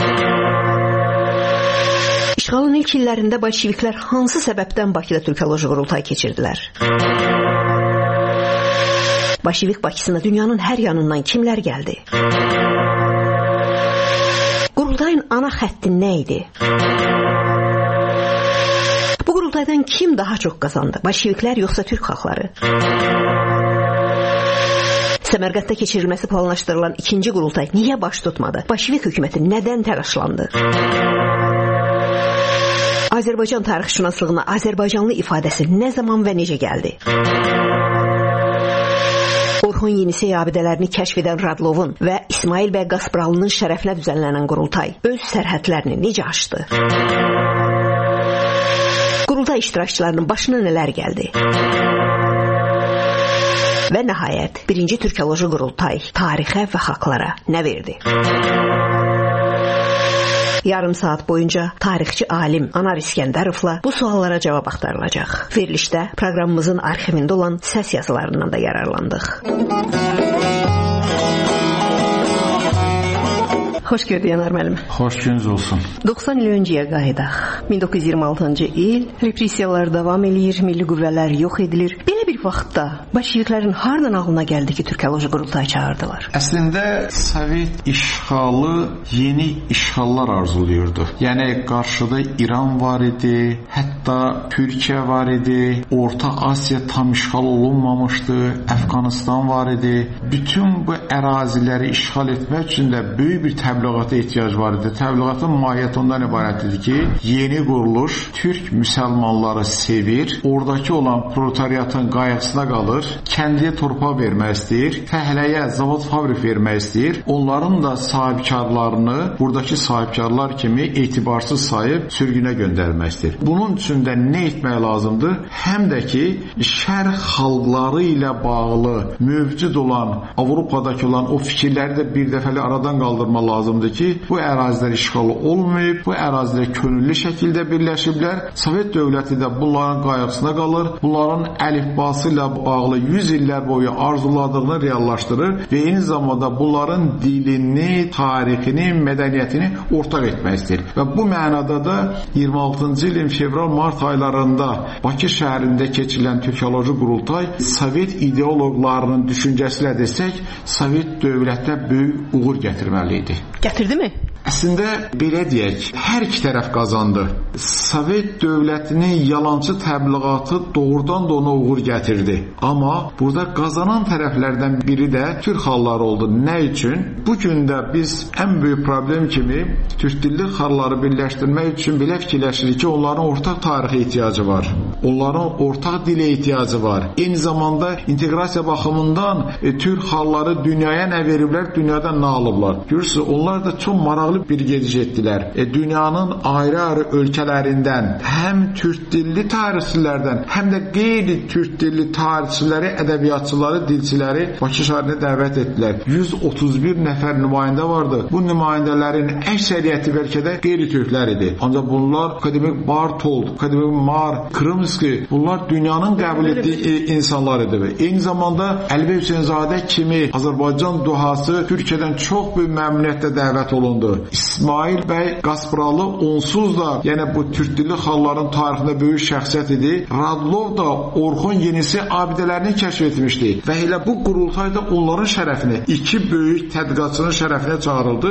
İşğalın ilk illərində bolşeviklər hansı səbəbdən Bakıda Türkoloji qurultay keçirdilər? Bolşevik Bakısına dünyanın hər yanından kimlər gəldi? Qurultayın ana xətti nə idi? Bu qurultaydan kim daha çox qazandı? Bolşeviklər yoxsa türk xalqları? Səmərqəddə keçirilməsi planlaşdırılan ikinci qurultay niyə baş tutmadı? Bolşevik hökuməti nədən təlaşlandı? Azərbaycan tarixşünaslığına Azərbaycanlı ifadəsi nə zaman və necə gəldi? Orxon Yenisey abidələrini kəşf edən Radlovun və İsmail bəy Qaspralının şərəfinə düzənlənən qurultay öz sərhədlərini necə aşdı? Qurultay iştirakçılarının başına nələr gəldi? Və nəhayət, birinci Türkoloji qurultay tarixə və xalqlara nə verdi? Yarım saat boyunca tarixçi alim Anar İskəndərovla bu suallara cavab axtarılacaq. Verilişdə proqramımızın arxivində olan səs yazılarından da yararlandıq. Xoş gördük Anar müəllim. Xoş gününüz olsun. doxsan il öncəyə qayıdaq. min doqquz yüz iyirmi altıncı il, repressiyalar davam eləyir, milli qüvvələr yox edilir. Belə bir vaxtda bolşeviklərin hardan ağlına gəldi ki, Türkoloji qurultay çağırdılar? Əslində Sovet işğalı yeni işğallar arzulayırdı. Yəni qarşıda İran var idi, hətta Türkiyə var idi, Orta Asiya tam işğal olunmamışdı, Əfqanistan var idi. Bütün bu əraziləri işğal etmək üçün də böyük bir təbliğata ehtiyac var idi. Təbliğatın mahiyyəti ondan ibarət idi ki, yeni quruluş Türk müsəlmanları sevir, oradakı olan proletariatın qayğısına qalır, kəndiyə torpaq vermək istəyir, fəhləyə zavod fabrik vermək istəyir, onların da sahibkarlarını buradakı sahibkarlar kimi etibarsız sayıb sürgünə göndərmək istəyir. Bunun üçün də nə etmək lazımdır? Həm də ki, şərq xalqları ilə bağlı mövcud olan, Avropadakı olan o fikirləri də bir dəfəli aradan qaldırmaq lazımdır ki, bu ərazilər işğal olmayıb, bu ərazilər könüllü şəkildə birləşiblər. Sovet dövləti də bunların qayğısına qalır, bunların əlifbası ilə bağlı yüz illər boyu arzuladığını reallaşdırır və eyni zamanda bunların dilini, tarixini, mədəniyyətini ortaq etmək istəyir. Və bu mənada da iyirmi altıncı ilin fevral-mart aylarında Bakı şəhərində keçirilən Türkoloji qurultay Sovet ideoloqlarının düşüncəsi ilə desək, Sovet dövlətə böyük uğur gətirməli idi. Gətirdi mi? Əslində belə deyək, hər iki tərəf qazandı. Sovet dövlətinin yalançı təbliğatı doğrudan da ona uğur gətirdi. Amma burada qazanan tərəflərdən biri də türk xalqları oldu. Nə üçün? Bu gün də biz ən böyük problem kimi türk dilli xalqları birləşdirmək üçün belə fikirləşirik ki, onların ortaq tarixi ehtiyacı var. Onların ortaq dilə ehtiyacı var. Eyni zamanda inteqrasiya baxımından e, türk xalqları dünyaya nə veriblər, dünyadan nə alıblar. Görürsünüz, onlar da çox maraqlı bir gediş etdilər. E, dünyanın ayrı-ayrı ölkələrindən həm türk dilli tarixçilərdən, həm də qeyri-türk dilli tarixçiləri, ədəbiyyatçıları, dilçiləri Bakı şəhərinə dəvət etdilər. yüz otuz bir nəfər nümayəndə vardı. Bu nümayəndələrin əksəriyyəti bəlkə də qeyri-türklər idi. Ancaq bunlar akademik Bartold, akademik Mar, Krımski, bunlar dünyanın qəbul etdiyi insanlar idi. Eyni zamanda Əlibey Hüseynzadə kimi Azərbaycan duhası Türkiyədən çox böyük məmnuniyyətlə dəvət olundu. İsmail bəy Qasparalı onsuz da, yəni bu türk dilli xalqların tarixində böyük şəxsiyyət idi. Radlov da Orxun Yenisi abidələrini kəşf etmişdi və elə bu qurultayda onların şərəfinə, iki böyük tədqiqatçının şərəfinə çağırıldı.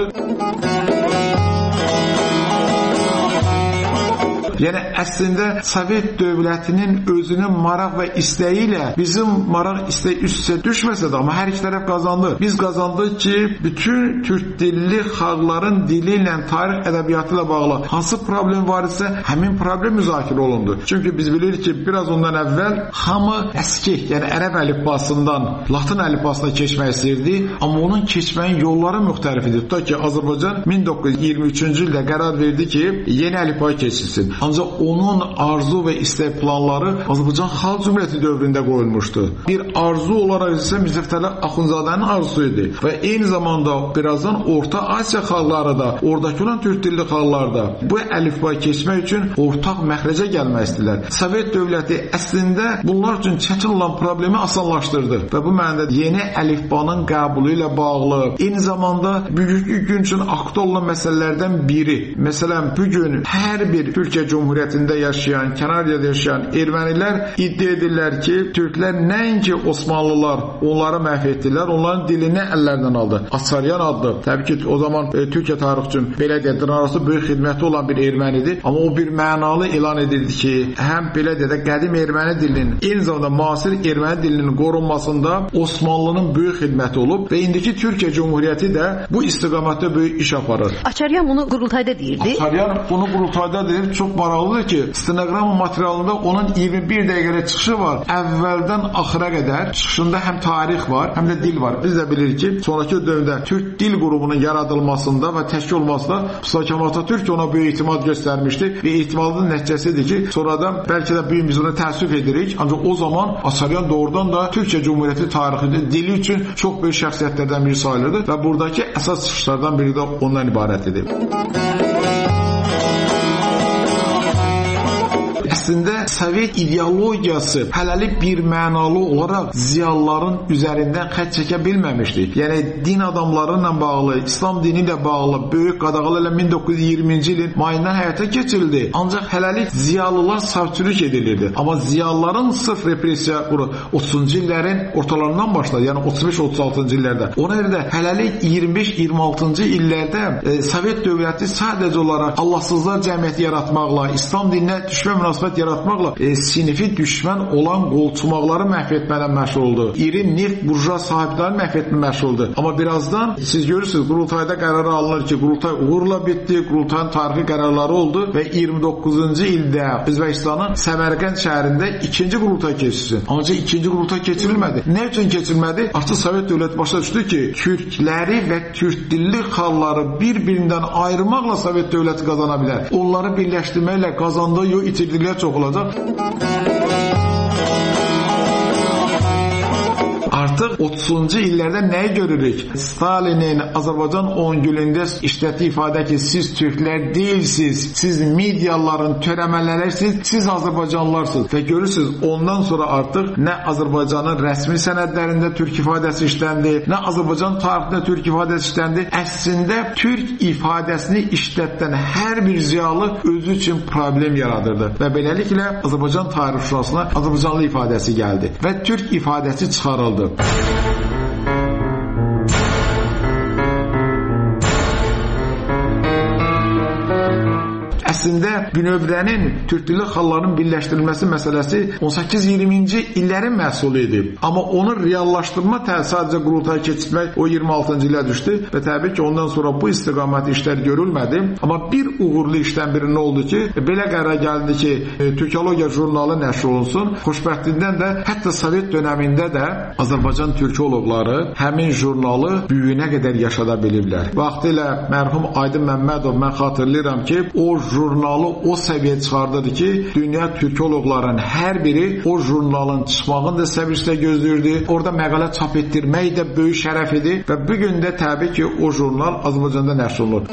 Yəni əslində Sovet dövlətinin özünün maraq və istəyi ilə bizim maraq istəyi üst-üstə düşməsə də, amma hər iki tərəf qazandı. Biz qazandıq ki, bütün türk dilli xalqların dili ilə, tarix ədəbiyyatı ilə bağlı hansı problem var isə həmin problem müzakirə olundu. Çünki biz bilirik ki, biraz ondan əvvəl hamı əski, yəni ərəb əlifbasından Latın əlifbasına keçmək istəyirdi, amma onun keçməyin yolları müxtəlif idi. Tutaq ki, Azərbaycan min doqquz yüz iyirmi üçüncü ildə qərar verdi ki, yeni əlifbaya keçilsin. Ancaq onun arzu və istək planları Azərbaycan Xalq Cümhuriyyəti dövründə qoyulmuşdu. Bir arzu olaraq isə Mirzə Fətəli Axundzadənin arzusu idi. Və eyni zamanda birazdan Orta Asiya xalqları da, oradakı olan türk dilli xalqlar da bu əlifbaya keçmək üçün ortaq məxrəcə gəlmək istədilər. Sovet dövləti əslində bunlar üçün çətin olan problemi asanlaşdırdı. Və bu mənada yeni əlifbanın qəbulu ilə bağlı, eyni zamanda bugünkü gün üçün aktual olan məsələlərdən biri. Məsələn, bugün hər bir Türkiyə Cumhuriyyətində yaşayan, Kanaryada yaşayan ermənilər iddia edirlər ki, türklər nəinki Osmanlılar onları məhv etdilər, onların dilini əllərdən aldı. Açaryan adlı, təbii ki, o zaman e, Türkiyə tarix üçün belə deyək, dırnaqarası böyük xidməti olan bir ermənidir. Amma o bir mənalı elan edirdi ki, həm belə deyək, qədim erməni dilinin, eyni zamanda müasir erməni dilinin qorunmasında Osmanlının böyük xidməti olub və indiki Türkiyə Cumhuriyyəti də bu istiqamətdə böyük iş aparır. Açaryan bunu qurultayda deyirdi. Açaryan bunu qurultayda deyir. Çox maraqlıdır ki, stenoqram materialında onun iyirmi bir dəqiqəlik çıxışı var. Əvvəldən axıra qədər çıxışında həm tarix var, həm də dil var. Biz də bilirik ki, sonraki dövrdə Türk Dil Qrupunun yaradılmasında və təşkil olmasında Mustafa Kemal Atatürk ona böyük etimad göstərmişdi və etimadın nəticəsidir ki, sonradan bəlkə də böyük biz ona təəssüf edirik. Ancaq o zaman Açaryan doğrudan da Türkiyə Cumhuriyyəti tarixində dili üçün çox böyük şəxsiyyətlərdən biri sayılırdı və buradakı əsas çıxışlardan biri də ondan ibarət idi. Əslində Sovet ideologiyası hələlik bir mənalı olaraq ziyalıların üzərindən xətt çəkə bilməmişdi. Yəni din adamları ilə bağlı, İslam dini ilə bağlı böyük qadağalarla min doqquz yüz iyirminci ilin mayından həyata keçirildi. Ancaq hələlik ziyalılar savçülük edilirdi. Amma ziyalıların sırf repressiya quru otuzuncu illərin ortalarından başladı. Yəni otuz beş otuz altıncı illərdə. Ona görə də hələlik iyirmi beş iyirmi altıncı illərdə e, Sovet dövləti sadəcə olaraq Allahsızlar cəmiyyəti yaratmaqla, İslam dininə düşmən münasibət yaratmaqla e, sinifi düşmən olan qolçumaqları məhv etmədən məşğul oldu. İri neft burjua sahibləri məhv etmə məşğul oldu. Amma birazdan siz görürsünüz, qurultayda qərar alınır ki, qurultay uğurla bitdi, qurultayın tarixi qərarları oldu və iyirmi doqquzuncu ildə Özbəkistanın Səmərqənd şəhərində ikinci qurultay keçirilsin. Ancaq ikinci qurultay keçirilmədi. Nə üçün keçirilmədi? Artıq Sovet dövləti başa düşdü ki, türkləri və türk dilli xalqları bir-birindən ayırmaqla Sovet dövləti qazana bilər. Onları birləşdirməklə qazandığı yox, itirdikləri çox olacaq. Artıq otuzuncu illərdə nəyi görürük? Stalinin Azərbaycan on günündə işlətdiyi ifadə ki, siz türklər deyilsiniz, siz mediaların törəmələrsiniz, siz Azərbaycanlılarsınız. Və görürsünüz, ondan sonra artıq nə Azərbaycanın rəsmi sənədlərində türk ifadəsi işləndi, nə Azərbaycan tarixində türk ifadəsi işləndi. Əslində, türk ifadəsini işlətdən hər bir ziyalı özü üçün problem yaradırdı. Və beləliklə Azərbaycan tarix şurasına Azərbaycanlı ifadəsi gəldi və türk ifadəsi çıxarıldı. əslində bünövrənin türk dilli xalqların birləşdirilməsi məsələsi on səkkiz iyirminci illərin məhsulu idi. Amma onu reallaşdırma sadəcə qurultaya keçirmək o iyirmi altıncı ilə düşdü və təbii ki, ondan sonra bu istiqamət işlər görülmədi. Amma bir uğurlu işdən biri nə oldu ki, belə qərar gəldi ki, Türkologiya jurnalı nəşr olunsun. Xoşbəxtlikdən də hətta Sovet dönəmində də Azərbaycan türkoloqları həmin jurnalı büyüyünə qədər yaşada biliblər. Vaxtilə mərhum Aydın Məmmədov, mən xatırlayıram ki, o jurnalı o səviyyə çıxardırdı ki, dünya türkoloqların hər biri o jurnalın çıxmağını da səbirlə gözləyirdi. Orada məqalə çap etdirmək də böyük şərəf idi və bu gün də təbii ki, o jurnal Azərbaycanda nəşr olunur.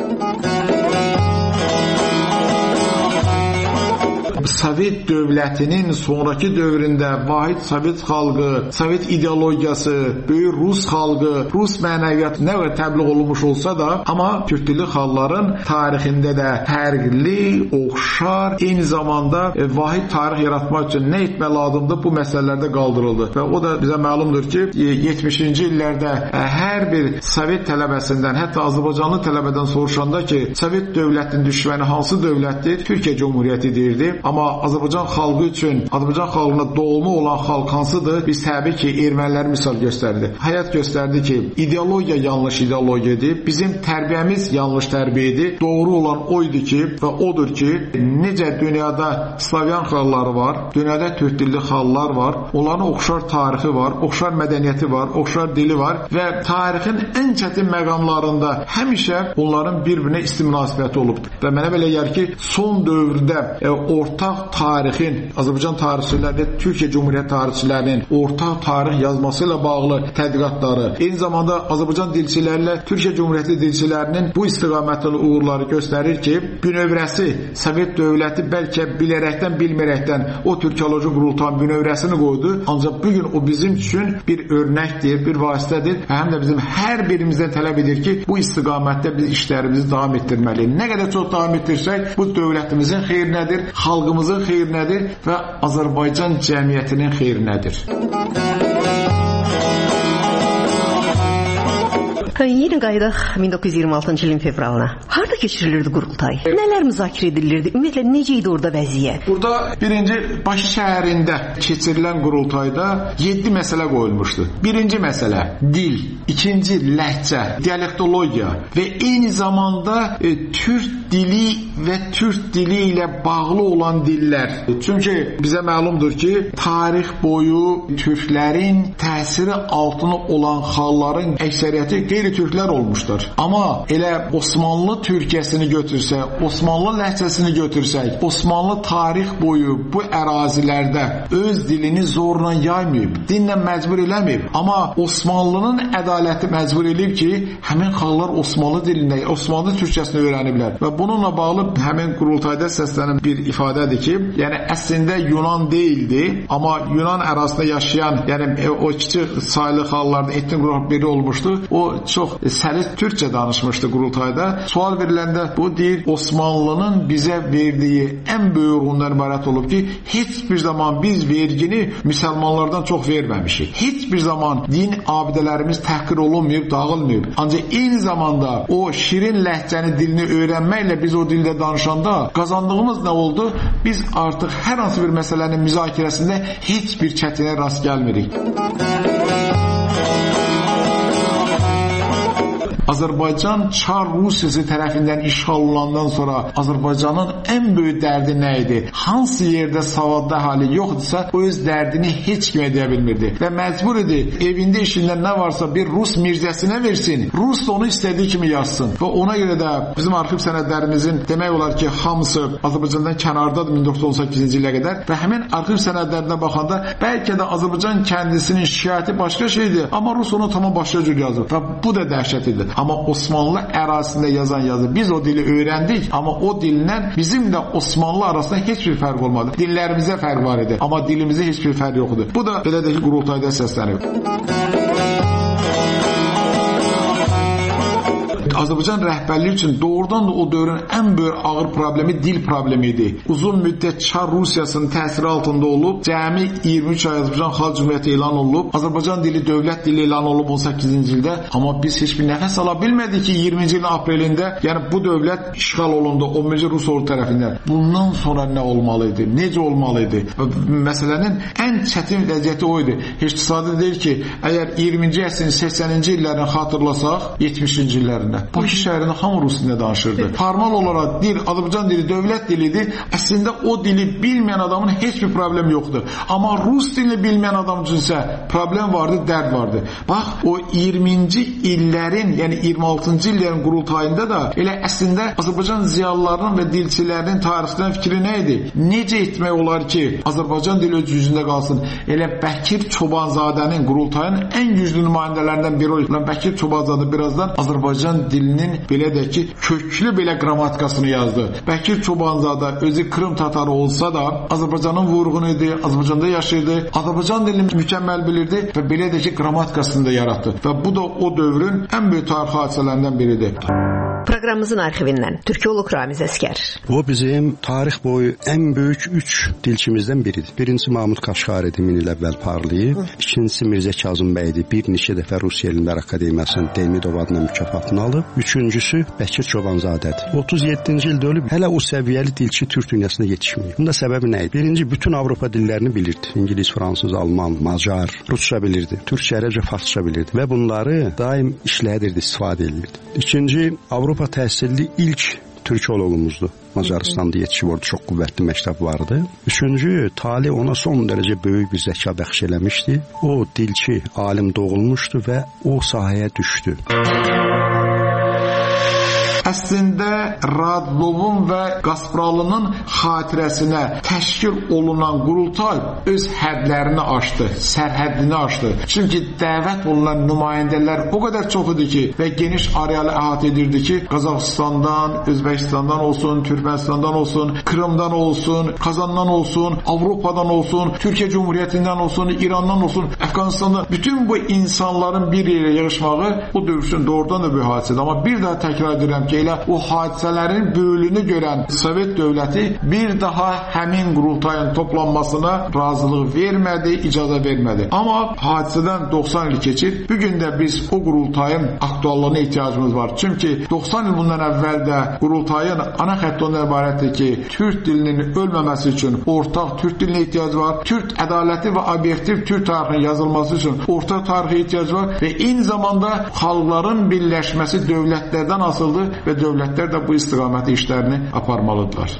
Sovet dövlətinin sonraki dövründə vahid Sovet xalqı, Sovet ideologiyası, böyük Rus xalqı, Rus mənəviyyatı nə qədər təbliğ olunmuş olsa da, amma türk dilli xalqların tarixində də fərqli, oxşar, eyni zamanda e, vahid tarix yaratmaq üçün nə etmək lazımdır, bu məsələlərdə qaldırıldı. Və o da bizə məlumdur ki, yetmişinci illərdə e, hər bir Sovet tələbəsindən, hətta Azərbaycanlı tələbədən soruşanda ki, Sovet dövlətinin düşməni hansı dövlətdir? Türkiyə Cumhuriyyəti deyirdi. Amma Azərbaycan xalqı üçün, Azərbaycan xalqına doğma olan xalq hansıdır? Biz təbii ki, erməniləri misal göstərdi. Həyat göstərdi ki, ideologiya yanlış ideologiyadır. Bizim tərbiyəmiz yanlış tərbiyədir. Doğru olan oydu ki, və odur ki, necə dünyada Slavyan xalqları var, dünyada türk dilli xalqlar var, onların oxşar tarixi var, oxşar mədəniyyəti var, oxşar dili var və tarixin ən çətin məqamlarında həmişə onların bir-birinə isti münasibəti olubdur. Və mənə belə gəlir ki, son dövrdə e, ortaq tarixin, Azərbaycan tarixçilərinin, Türkiyə Cumhuriyyət tarixçilərinin ortaq tarix yazması ilə bağlı tədqiqatları, eyni zamanda Azərbaycan dilçilərlə Türkiyə Cumhuriyyəti dilçilərinin bu istiqamətli uğurları göstərir ki, bünövrəsi Sovet dövləti bəlkə bilərəkdən, bilmərəkdən o türkoloji qurultayın bünövrəsini qoydu, ancaq bugün o bizim üçün bir örnəkdir, bir vasitədir və həm də bizim hər birimizdən tələb edir ki, bu istiqamətdə biz işlərimizi davam etdirməliyik. Nə qədər çox davam etdirsək, bu dövlətimizin xeyrinədir, xalqımızın xeyrinədir və Azərbaycan cəmiyyətinin xeyrinədir. Yenə qayıdaq min doqquz yüz iyirmi altıncı ilin fevralına. Harda keçirilirdi qurultay? Nələr müzakirə edilirdi? Ümumiyyətlə necə idi orada vəziyyət? Burada birinci Bakı şəhərində keçirilən qurultayda yeddi məsələ qoyulmuşdu. Birinci məsələ dil, ikinci ləhcə, dialektologiya və eyni zamanda e, türk dili və türk dili ilə bağlı olan dillər. Çünki bizə məlumdur ki, tarix boyu türklərin təsiri altında olan xalqların əksəriyyəti qeyri-türklər olmuşdur. Amma elə Osmanlı Türkiyəsini götürsək, Osmanlı ləhcəsini götürsək, Osmanlı tarix boyu bu ərazilərdə öz dilini zorla yaymayıb, dinlə məcbur eləməyib. Amma Osmanlının ədaləti məcbur eləyib ki, həmin xalqlar Osmanlı dilində, Osmanlı Türkiyəsini öyrəniblər. Və bununla bağlı həmin qurultayda səslənən bir ifadədir ki, yəni əslində Yunan deyildi, amma Yunan ərazisində yaşayan, yəni o kiçik saylı xalqlardan etnik qrup biri olmuşdu. O çox səlis türkçə danışmışdı qurultayda. Sual veriləndə bu deyir, Osmanlının bizə verdiyi ən böyük ondan ibarət olub ki, heç bir zaman biz vergini müsəlmanlardan çox verməmişik. Heç bir zaman din abidələrimiz təhqir olunmayıb, dağılmayıb. Ancaq eyni zamanda o şirin ləhcəni dilini öyrənməklə biz o dildə danışanda qazandığımız nə oldu? Biz artıq hər hansı bir məsələnin müzakirəsində heç bir çətinə rast gəlmirik. Azərbaycan Çar Rusiyası tərəfindən işğal olunandan sonra Azərbaycanın ən böyük dərdi nə idi? Hansı yerdə savadlı hali yoxdursa, o öz dərdini heç kimə deyə bilmirdi. Və məcbur idi, evində işində nə varsa bir Rus mirzəsinə versin, Rus da onu istədiyi kimi yazsın. Və ona görə də bizim arxiv sənədlərimizin demək olar ki, hamısı Azərbaycandan kənardadır min doqquz yüz on səkkizinci ilə qədər və həmin arxiv sənədlərinə baxanda bəlkə də Azərbaycan kəndisinin şikayəti başqa şeydir, amma Rus onu tamam başqa cür yazır və bu da dəhşət idi. Amma Osmanlı ərazisində yazan yazı. Biz o dili öyrəndik, amma o dillə bizim də Osmanlı arasında heç bir fərq olmadı. Dillərimizə fərq var idi, amma dilimizə heç bir fərq yoxdur. Bu da belə də ki, qurultayda səslənir. Azərbaycan rəhbərliyi üçün doğrudan da o dövrün ən böyük ağır problemi dil problemi idi. Uzun müddət Çar Rusiyasının təsiri altında olub, cəmi iyirmi üç ay Azərbaycan Xalq Cümhuriyyəti elan olunub, Azərbaycan dili dövlət dili elan olunub on səkkizinci ildə, amma biz heç bir nəfəs ala bilmədik ki, iyirminci ilin aprelində, yəni bu dövlət işğal olundu onuncu Rus ordu tərəfindən. Bundan sonra nə olmalı idi? Necə olmalı idi? Məsələnin ən çətin vəziyyəti o idi. Heç təsadüf deyil ki, əgər iyirminci əsrin səksəninci illərini xatırlasaq, yetmişinci illərində Bakı şəhərində hamı rus dilində danışırdı. Formal olaraq dil, Azərbaycan dili dövlət dilidir. Əslində o dili bilməyən adamın heç bir problem yoxdur. Amma rus dilini bilməyən adam üçünsə problem vardı, dərd vardı. Bax, o iyirminci illərin, yəni iyirmi altıncı illərin qurultayında da elə əslində Azərbaycan ziyalılarının və dilçilərinin tarixdən fikri nə idi? Necə etmək olar ki, Azərbaycan dili öz yüzündə qalsın? Elə Bəkir Çobanzadənin qurultayın ən güclü nümayəndələrindən biri olan Bəkir Çobanzadə birazdan Azərbaycan dilinin belə də ki, köklü belə qrammatikasını yazdı. Bəkir Çobanzadə özü Krım tatarı olsa da Azərbaycanın vurğunu idi, Azərbaycanda yaşayırdı, Azərbaycan dilini mükəmməl bilirdi və belə də ki, qrammatikasını da yaratdı. Və bu da o dövrün ən böyük tarixi hadisələrindən biridir. Proqramımızın arxivindən Türkoloq Ramiz Əskər. O bizim tarix boyu ən böyük üç dilçimizdən biridir. Birincisi Mahmud Qaşqari min il əvvəl parlayıb, ikincisi Mirzə Kazım bəydir, bir neçə dəfə Rusiya Elmlər Akademiyasının Demidov adına mükafatını alıb, üçüncüsü Bəkir Çobanzadədir. otuz yeddinci ildə ölüb, hələ o səviyyəli dilçi Türk dünyasına yetişməyib. Bunda səbəbi nə idi? Birinci, bütün Avropa dillərini bilirdi. İngilis, fransız, alman, macar, rusca bilirdi, türkçə, ərəbcə, farsça bilirdi və bunları daim işlədirdi, istifadə edirdi. İkinci, Avropa təhsilli ilk türkoloğumuzdur. Macaristanda yetişib orada çox qüvvətli məktəb vardı. Üçüncü, tali ona son dərəcə böyük bir zəka bəxş eləmişdi. O dilçi, alim doğulmuşdu və o sahəyə düşdü. Əslində Radlovun və Qaspralının xatirəsinə təşkil olunan qurultay öz hədlərini aşdı, sərhəddini aşdı. Çünki dəvət olunan nümayəndələr o qədər çox idi ki və geniş arealı əhatə edirdi ki, Qazaxıstandan, Özbəkistandan olsun, Türkmenistandan olsun, Krımdan olsun, Kazandan olsun, Avropadan olsun, Türkiyə Cumhuriyyətindən olsun, İrandan olsun, Əfqanistandan, bütün bu insanların bir yerə yığışmağı o dövüşün doğrudan da bir hadisədir. Amma bir daha təkrar edirəm ki, elə o hadisələrin böyüklüyünü görən Sovet dövləti bir daha həmin qurultayın toplanmasına razılıq vermədi, icazə vermədi. Amma hadisədən doxsan il keçir. Bu gün də biz o qurultayın aktuallığına ehtiyacımız var. Çünki doxsan il bundan əvvəl də qurultayın ana xətti ondan ibarətdir ki, Türk dilinin ölməməsi üçün ortaq Türk dilinə ehtiyac var. Türk ədaləti və obyektiv Türk tarixinin yazılması üçün ortaq tarixə ehtiyac var və eyni zamanda xalqların birləşməsi dövlətlərdən asıldı və dövlətlər də bu istiqaməti işlərini aparmalıdırlar.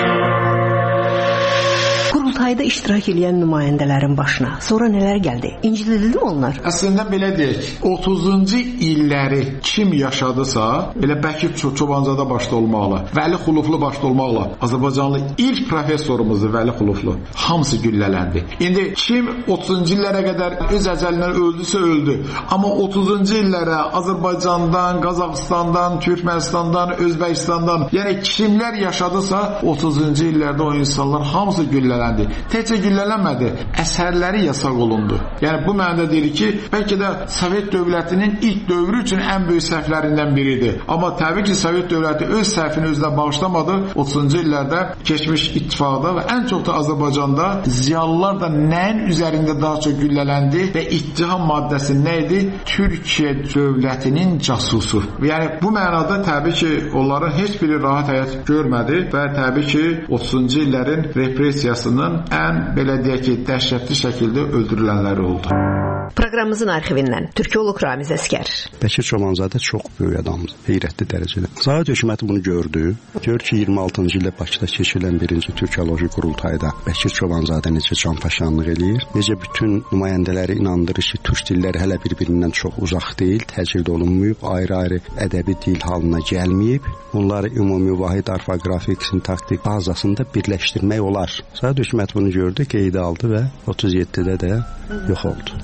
Qurultayda iştirak edən nümayəndələrin başına sonra nələr gəldi? İncidildi mi onlar? Əslində belə deyək, otuzuncu illəri kim yaşadısa, elə Bəkir Çobanzada başda olmaqla, Vəli Xuluflu başda olmaqla, Azərbaycanlı ilk professorumuzdur Vəli Xuluflu. Hamısı güllələndi. İndi kim otuzuncu illərə qədər öz əcəlindən öldüsə öldü. Amma otuzuncu illərə Azərbaycandan, Qazaxıstandan, Türkmenistandan, Özbəkistandan, yəni kimlər yaşadısa, otuzuncu illərdə o insanlar hamısı güllələndi. Təkcə güllələnmədi, əsərləri yasaq olundu. Yəni bu mənada deyilir ki, bəlkə də Sovet dövlətinin ilk dövrü üçün ən böyük səhvlərindən biridir. Amma təbii ki, Sovet dövləti öz səhvini özünə bağışlamadı. otuzuncu illərdə keçmiş ittifaqda və ən çox da Azərbaycanda ziyalılar da nəyin üzərində daha çox güllələndi və ittiham maddəsi nə idi? Türkiyə dövlətinin casusu. Yəni bu mənada təbii ki, onların heç biri rahat həyat görmədi və təbii ki, otuzuncu illərin repressiyasının ən, belə deyək ki, dəhşətli şəkildə öldürülənləri oldu. Proqramımızın arxivindən Türkoloq Ramiz Əskər. Bəkir Çobanzadə çox böyük adamdır, heyrətli dərəcədə. Sovet hökuməti bunu gördü. Gör ki, iyirmi altıncı ildə Bakıda keçirilən birinci Türkoloji qurultayda Bəkir Çobanzadə necə canpaşanlıq eləyir, necə bütün nümayəndələri inandırır ki, türk dilləri hələ bir-birindən çox uzaq deyil, təcrid olunmayıb, ayrı-ayrı ədəbi dil halına gəlməyib, onları ümumi vahid orfoqrafik sintaktik bazasında birləşdirmək olar. Sovet hökuməti bunu gördü, qeydə aldı və otuz yeddidə də yox oldu.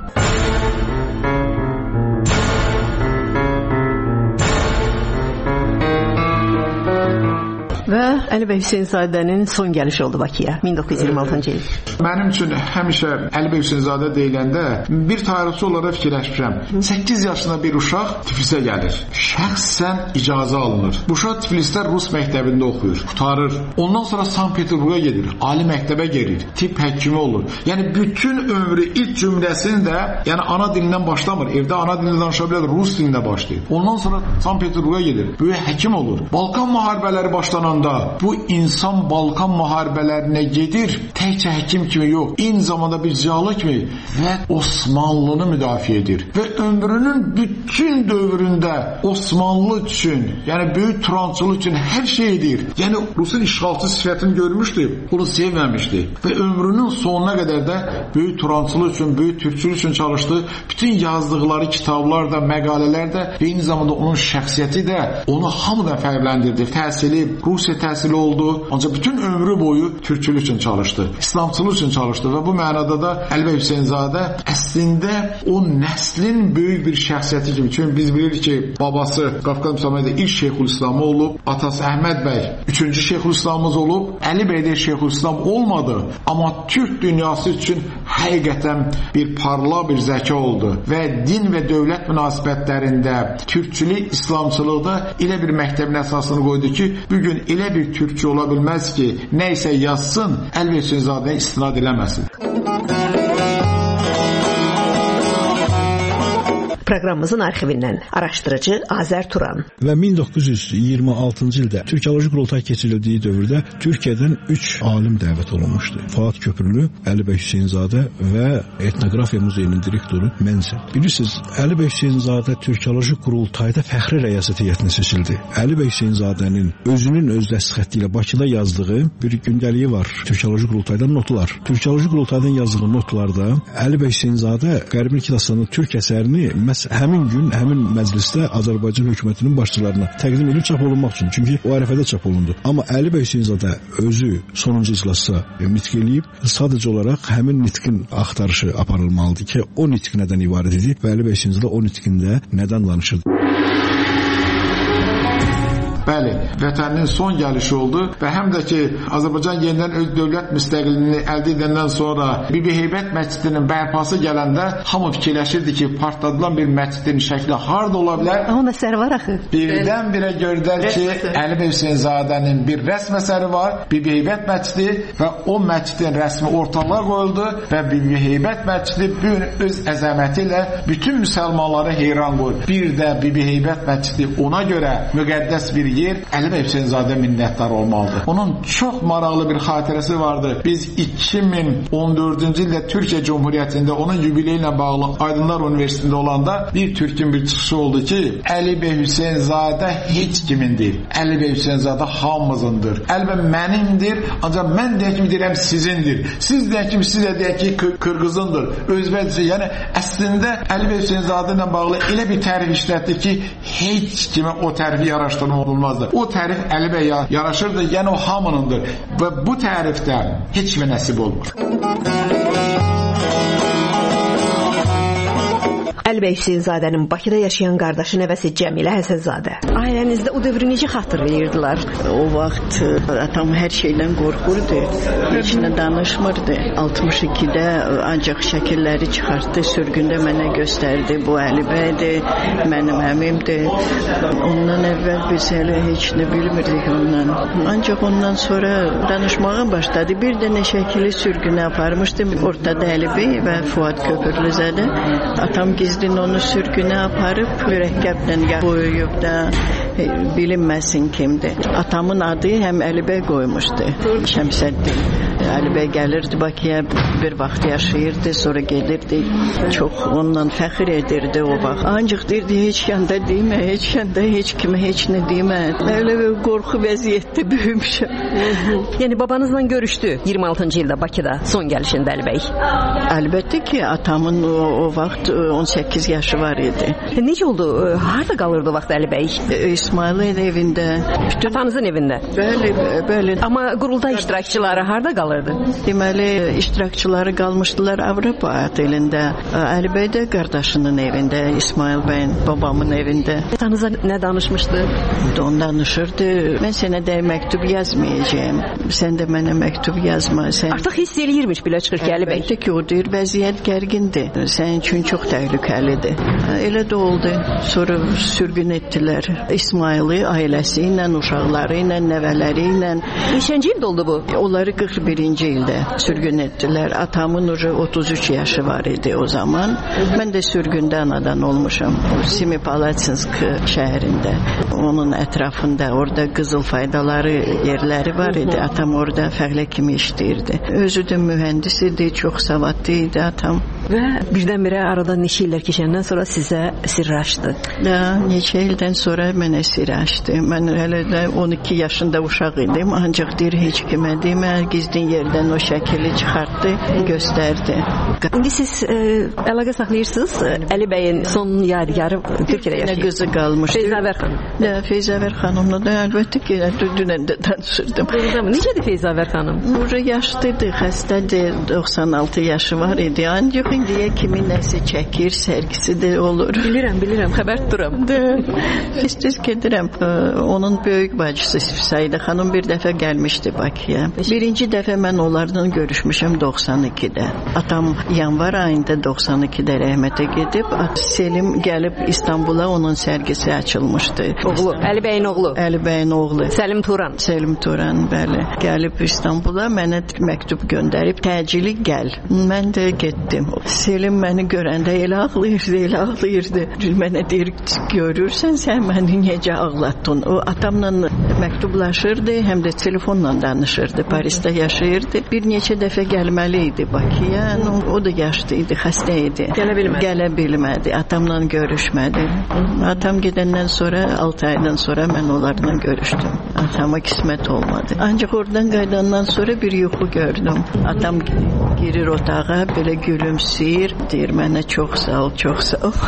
Və Əli bəy Hüseynzadənin son gəlişi oldu Bakıya min doqquz yüz iyirmi altıncı il. Mənim üçün həmişə Əli bəy Hüseynzadə deyiləndə bir tarixçi olaraq fikirləşmişəm. səkkiz yaşında bir uşaq Tiflisə gəlir. Şəxsən icazə alınır. Bu uşaq Tiflisdə Rus məktəbində oxuyur, qurtarır. Ondan sonra Sankt-Peterburqa gedir, ali məktəbə gelir, tibb həkimi olur. Yəni bütün ömrü ilk cümləsini də, yəni ana dilindən başlamır. Evdə ana dilində danışa bilər, Rus dilində başlayır. Ondan sonra Sankt-Peterburqa gedir, böyük həkim olur. Balkan müharibələri başlananda bu insan Balkan müharibələrinə gedir, təkcə həkim kimi yox, eyni zamanda bir ziyalı kimi və Osmanlını müdafiə edir. Və ömrünün bütün dövründə Osmanlı üçün, yəni böyük Turançılıq üçün hər şey edir. Yəni Rusun işğalçı sifətini görmüşdü, bunu sevməmişdi. Və ömrünün sonuna qədər də böyük Turançılıq üçün, böyük Türkçülük üçün çalışdı. Bütün yazdıqları kitablar da, məqalələr də, eyni zamanda onun şəxsiyyəti də onu hamıdan fərqləndirdi. Təhsili, Rusiya təhsili oldu. Ancaq bütün ömrü boyu Türkçülük üçün çalışdı. İslamçılıq üçün çalışdı və bu mənada da Əli bəy Hüseynzadə əslində o nəslin böyük bir şəxsiyyəti kimi. Çünki biz bilirik ki, babası Qafqaz müsəlmanlığı ilk Şeyxülislamı olub, atası Əhməd bəy üçüncü Şeyxülislamımız olub, Əli bəy də Şeyxülislam olmadı, amma Türk dünyası üçün həqiqətən bir parlaq bir zəka oldu və din və dövlət münasibətlərində Türkçülük, İslamçılıqda elə bir məktəbin əsasını qoydu ki, bugün elə bir Türkçü ola bilməz ki, nə isə yazsın, Əli bəy Hüseynzadəyə istinad eləməsin. Proqramımızın arxivindən araşdırıcı Azər Turan. Və min doqquz yüz iyirmi altıncı ildə Türkoloji qurultay keçirildiyi dövrdə Türkiyədən üç alim dəvət olunmuşdu. Fuad Köprülü, Əli bəy Hüseynzadə və Etnografiya Muzeyinin direktoru Mənsə. Bilirsiniz, Əli bəy Hüseynzadə Türkoloji qurultayda fəxri rəyasət heyətinə seçildi. Əli bəy Hüseynzadənin özünün öz dəstxəti ilə Bakıda yazdığı bir gündəliyi var. Türkoloji qurultaydan notlar. Türkoloji qurultaydan yazdığı notlarda Əli bəy Hüseynzadə Qərbi Kidastanın türk əsərini həmin gün, həmin məclisdə Azərbaycan hökumətinin başçılarına təqdim edilib çap olunmaq üçün. Çünki o ərəfədə çap olundu. Amma Əli bəy Hüseynzadə özü sonuncu iclasda nitq eləyib, sadəcə olaraq həmin nitqin axtarışı aparılmalıdır ki, o nitq nədən ibarət idi və Əli bəy Hüseynzadə o nitqində nədən danışırdı? Bəli, vətəninin son gəlişi oldu və həm də ki, Azərbaycan yenidən öz dövlət müstəqilliyini əldə edəndən sonra Bibi Heybət məscidinin bərpası gələndə hamı fikirləşirdi ki, partladılan bir məscidin şəkli harda ola bilər? Amma əsəri var axı. Birdən-birə gördülər ki, Əli bəy Hüseynzadənin bir rəsm əsəri var, Bibi Heybət məscidi və o məscidin rəsmi ortalığa qoyuldu və Bibi Heybət məscidi bu gün öz əzəməti ilə bütün müsəlmanları heyran qoyur. Bir də Bibi Heybət məscidi ona görə müqəddəs bir yer, Əli bəy Hüseynzadə minnətdar olmalıdır. Onun çox maraqlı bir xatirəsi vardı. Biz iki min on dördüncü ildə Türkiyə Cumhuriyyətində onun yubileyi ilə bağlı Aydınlar Universitetində olanda bir türkün bir çıxışı oldu ki, Əli bəy Hüseynzadə heç kimindir. Əli bəy Hüseynzadə hamımızındır. Əli bəy mənimdir, ancaq mən deyək kimi deyirəm sizindir. Siz deyək kimi siz deyək ki Qırğızındır. Özbəkcə, yəni əslində Əli bəy Hüseynzadə ilə bağlı elə bir tərif işlətdi ki, heç kimə o tərifi yaraşdırma olmaz. O tərif Əli bəy yaraşırdı, yəni o hamınındır və bu tərifdə heç kimə nəsib olmur. Əli bəy Hüseynzadənin Bakıda yaşayan qardaşı nəvəsi Cəmilə Həsənzadə. Ailənizdə o dövrü necə xatırlayırdılar? O vaxt atam hər şeydən qorxurdu. Heç nə danışmırdı. altmış ikidə ancaq şəkilləri çıxartdı, sürgündə mənə göstərdi. Bu Əli bəydir, mənim əmimdir. Ondan əvvəl biz hələ heç nə bilmirdik ondan. Ancaq ondan sonra danışmağa başladı. Bir dənə şəkili sürgünə aparmışdım. Ortada Əli bəy və Fuad Köprülüzədə. Atam gizli onu sürgünə aparıb mürəkkəblə boyuyub da e, bilinməsin kimdir. Atamın adı həm Əli bəy qoymuşdu. Şəmsəddin. Əli bəy gəlirdi Bakıya, bir vaxt yaşayırdı, sonra gelirdi. Çox ondan fəxr edirdi o vaxt. Ancaq deyirdi, heç kəndə demə, heç kəndə heç kimə heç nə demə. Elə bir qorxu vəziyyətdə böyümüşəm. Yəni babanızla görüşdü iyirmi altıncı ildə Bakıda son gəlişində Əli bəy. Əlbəttə ki, atamın o, o vaxt on səkkiz yaşı var idi. Necə oldu? Harda qalırdı o vaxt Əli bəy? İsmailin evində. Bütün... Atanızın evində? Bəli, bəli. Amma qurultay iştirakçıları harda qalırdı? vardı. Deməli, iştirakçıları qalmışdılar Avropa otelində. Əli bəy də qardaşının evində, İsmail bəyin babamın evində. Atanıza nə danışmışdı? Don danışırdı. Mən sənə də məktub yazmayacağam. Sən də mənə məktub yazma. Sən... Artıq hiss eləyirmiş belə çıxır ki, Əli bəy. Əlbəttə ki, o deyir, vəziyyət gərgindir. Sənin üçün çox təhlükəlidir. Elə də oldu. Sonra sürgün etdilər. İsmaili ailəsi ilə, uşaqları ilə, nəvələri ilə. Neçənci ildə oldu bu? Onları qırx birinci ildə sürgün etdilər. Atamın ucu otuz üç yaşı var idi o zaman. Mən də sürgündə anadan olmuşam. Semipalatinsk şəhərində. Onun ətrafında orada qızıl faydaları yerləri var idi. Atam orada fəhlə kimi işləyirdi. Özü də mühəndis idi, çox savadlı idi atam. Və birdən-birə arada neçə illər keçəndən sonra sizə sirraşdı. Da, neçə ildən sonra mənə sirraşdı. Mən hələ də on iki yaşında uşaq idim, ancaq deyir heç kimə demə, gizlin yerdən o şəkili çıxartdı, göstərdi. İndi siz e, əlaqə saxlayırsınız Əli bəyin son yadigarı Türkiyədə yaşayır. Qızı qalmışdı. Feyzavər xanım. Da, Feyzavər xanımla da əlbəttə ki, dünən də danışırdım. Necədir Feyzavər xanım? Burada yaşlıdır, xəstədir, doxsan altı yaşı var idi, ancaq indiyə kimi nəsə çəkir, sərgisi də olur. Bilirəm, bilirəm, xəbər tuturam. İstiz gedirəm. Onun böyük bacısı Sayidə xanım bir dəfə gəlmişdi Bakıya. Birinci dəfə mən onlardan görüşmüşəm doxsan ikidə. Atam yanvar ayında doxsan ikidə rəhmətə gedib, Selim gəlib İstanbula, onun sərgisi açılmışdı. Oğlu, Əli bəyin oğlu. Əli bəyin oğlu. Səlim Turan. Səlim Turan, bəli. Gəlib İstanbula, mənə məktub göndərib, təcili gəl. Mən də getdim. Selim məni görəndə elə ağlayırdı, elə ağlayırdı. Mənə deyir, görürsən sən məni necə ağlatdın. O atamla məktublaşırdı, həm də telefonla danışırdı. Parisdə yaşayırdı. Bir neçə dəfə gəlməli idi Bakıya. O da yaşlı idi, xəstə idi. Gələ bilmədi. Gələ bilmədi. Atamla görüşmədi. Atam gedəndən sonra, altı aydan sonra mən onlarla görüşdüm. Atama qismət olmadı. Ancaq oradan qayıdandan sonra bir yuxu gördüm. Atam girir otağa, belə gülümsəyir, deyir mənə çox sağ ol, çox sağ ol.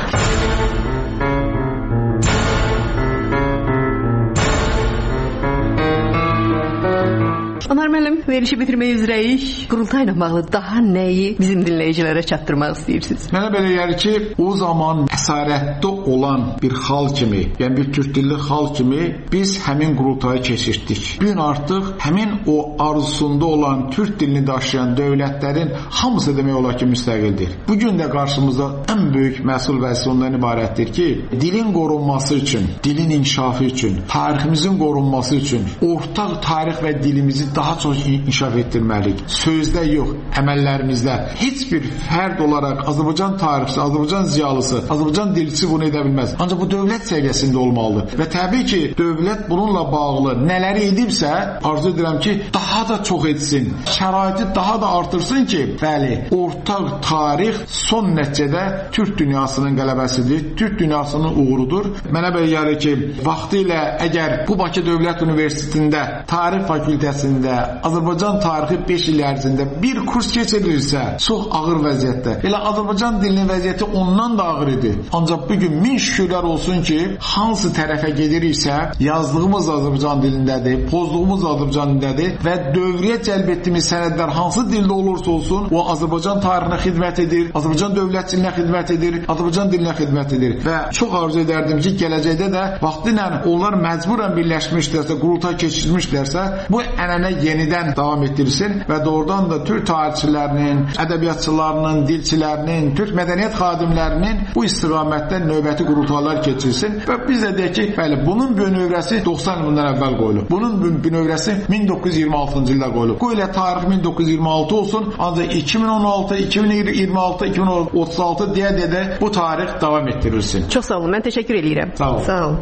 Anar müəllim, verilişi bitirmək üzrəyik. Qurultayla bağlı daha nəyi bizim dinləyicilərə çatdırmaq istəyirsiniz? Mənə belə gəlir ki, o zaman əsarətdə olan bir xal kimi, yəni bir türk dilli xal kimi biz həmin qurultayı keçirtdik. Bu gün artıq həmin o arzusunda olan türk dilini daşıyan dövlətlərin hamısı demək olar ki, müstəqildir. Bu gün də qarşımızda ən böyük məsul vəzifə ondan ibarətdir ki, dilin qorunması üçün, dilin inkişafı üçün, tariximizin qorunması üçün ortaq tarix və dilimizi daha çox inkişaf etdirməliyik. Sözdə yox, əməllərimizdə. Heç bir fərd olaraq Azərbaycan tarixçisi, Azərbaycan ziyalısı, Azərbaycan dilçisi bunu edə bilməz. Ancaq bu dövlət səviyyəsində olmalıdır. Və təbii ki, dövlət bununla bağlı nələri edibsə, arzu edirəm ki, daha da çox etsin. Şəraiti daha da artırsın ki, bəli, ortaq tarix son nəticədə Türk dünyasının qələbəsidir, Türk dünyasının uğurudur. Mənə belə gəlir ki, vaxtilə əgər bu Bakı Dövlət Universitetində tarix fakültəsində Azərbaycan tarixi beş il ərzində bir kurs keçirilirsə, çox ağır vəziyyətdə. Elə Azərbaycan dilinin vəziyyəti ondan da ağır idi. Ancaq bugün min şükürlər olsun ki, hansı tərəfə gediriksə, yazdığımız Azərbaycan dilindədir, pozduğumuz Azərbaycan dilindədir və dövrəyə cəlb etdiyimiz sənədlər hansı dildə olursa olsun, o Azərbaycan tarixinə xidmət edir, Azərbaycan dövlətçiliyinə xidmət edir, Azərbaycan dilinə xidmət edir. Və çox arzu edərdim ki, gələcəkdə də vaxtilə onlar məcburən birləşmişlərsə, qurultay keçirmişlərsə, bu ənənə yenidən davam etdirilsin və doğrudan da Türk tarixçilərinin, ədəbiyyatçılarının, dilçilərinin, Türk mədəniyyət xadimlərinin bu istiqamətdə növbəti qurultaylar keçirilsin və biz də deyək ki, bəli, bunun bünövrəsi doxsan ildən əvvəl qoyulub. Bunun bünövrəsi min doqquz yüz iyirmi altıncı ildə qoyulub. Bu ilə tarix min doqquz yüz iyirmi altı olsun, ancaq iki min on altı, iki min iyirmi altı, iki min otuz altı deyə-deyə bu tarix davam etdirilsin. Çox sağ olun, mən təşəkkür edirəm. Sağ olun. Sağ olun.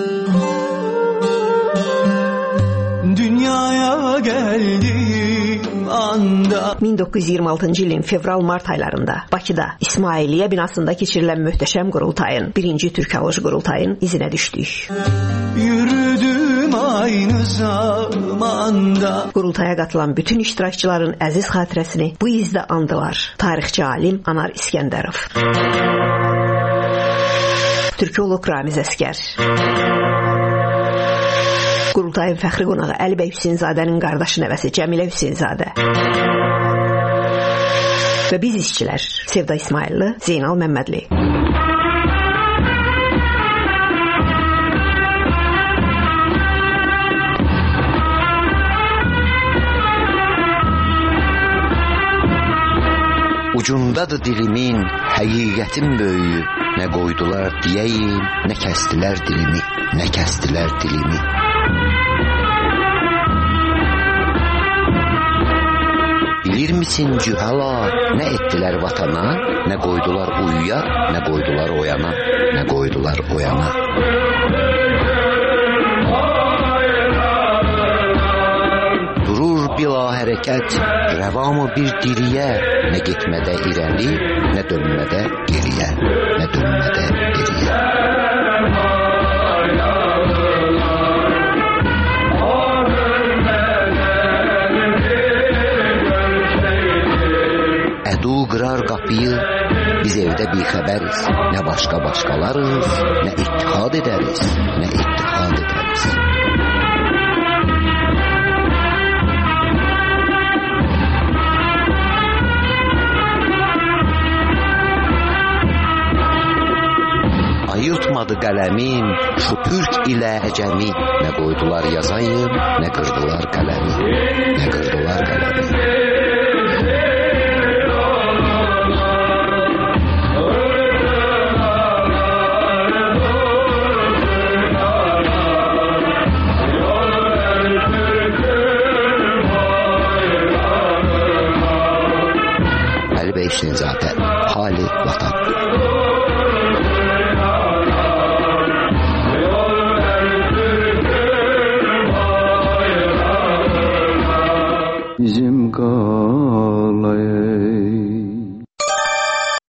Dünyaya geldiğim anda min doqquz yüz iyirmi altıncı ilin fevral-mart aylarında Bakıda İsmailiyyə binasında keçirilən möhtəşəm qurultayın, birinci Türkoloji qurultayın izinə düşdük. Yürüdüm aynı zamanda. Qurultaya qatılan bütün iştirakçıların əziz xatirəsini bu izdə andılar. Tarixçi alim Anar İskəndərov, türkoloq Ramiz Əskər, Qurultayın fəxri qonağı Əlibəy Hüseynzadənin qardaşı nəvəsi Cəmilə Hüseynzadə. Və biz işçilər Sevda İsmailli, Zeynal Məmmədli. Ucundadır dilimin, həqiqətin böyüyü. Nə qoydular deyəyim, nə kəstilər dilimi, nə kəstilər dilimi. Bilir misin cühala, nə etdilər vatana, nə qoydular uyuya, nə qoydular oyana, nə qoydular oyana. Durur bila hərəkət, rəvamı bir diriyə, nə getmədə irəli, nə dönmədə geriyə, nə dönmədə geriyə. Ədu qırar qapıyı, biz evdə bir xəbəriz, nə başqa başqalarız, nə ittihad edəriz, nə ittihad edəriz. Ayıltmadı qələmim, şu türk ilə əcəmi, nə qoydular yazayım, nə qırdılar qələmi, nə qırdılar qələmi. Əlibəy Hüseynzadə, Hali Vatan.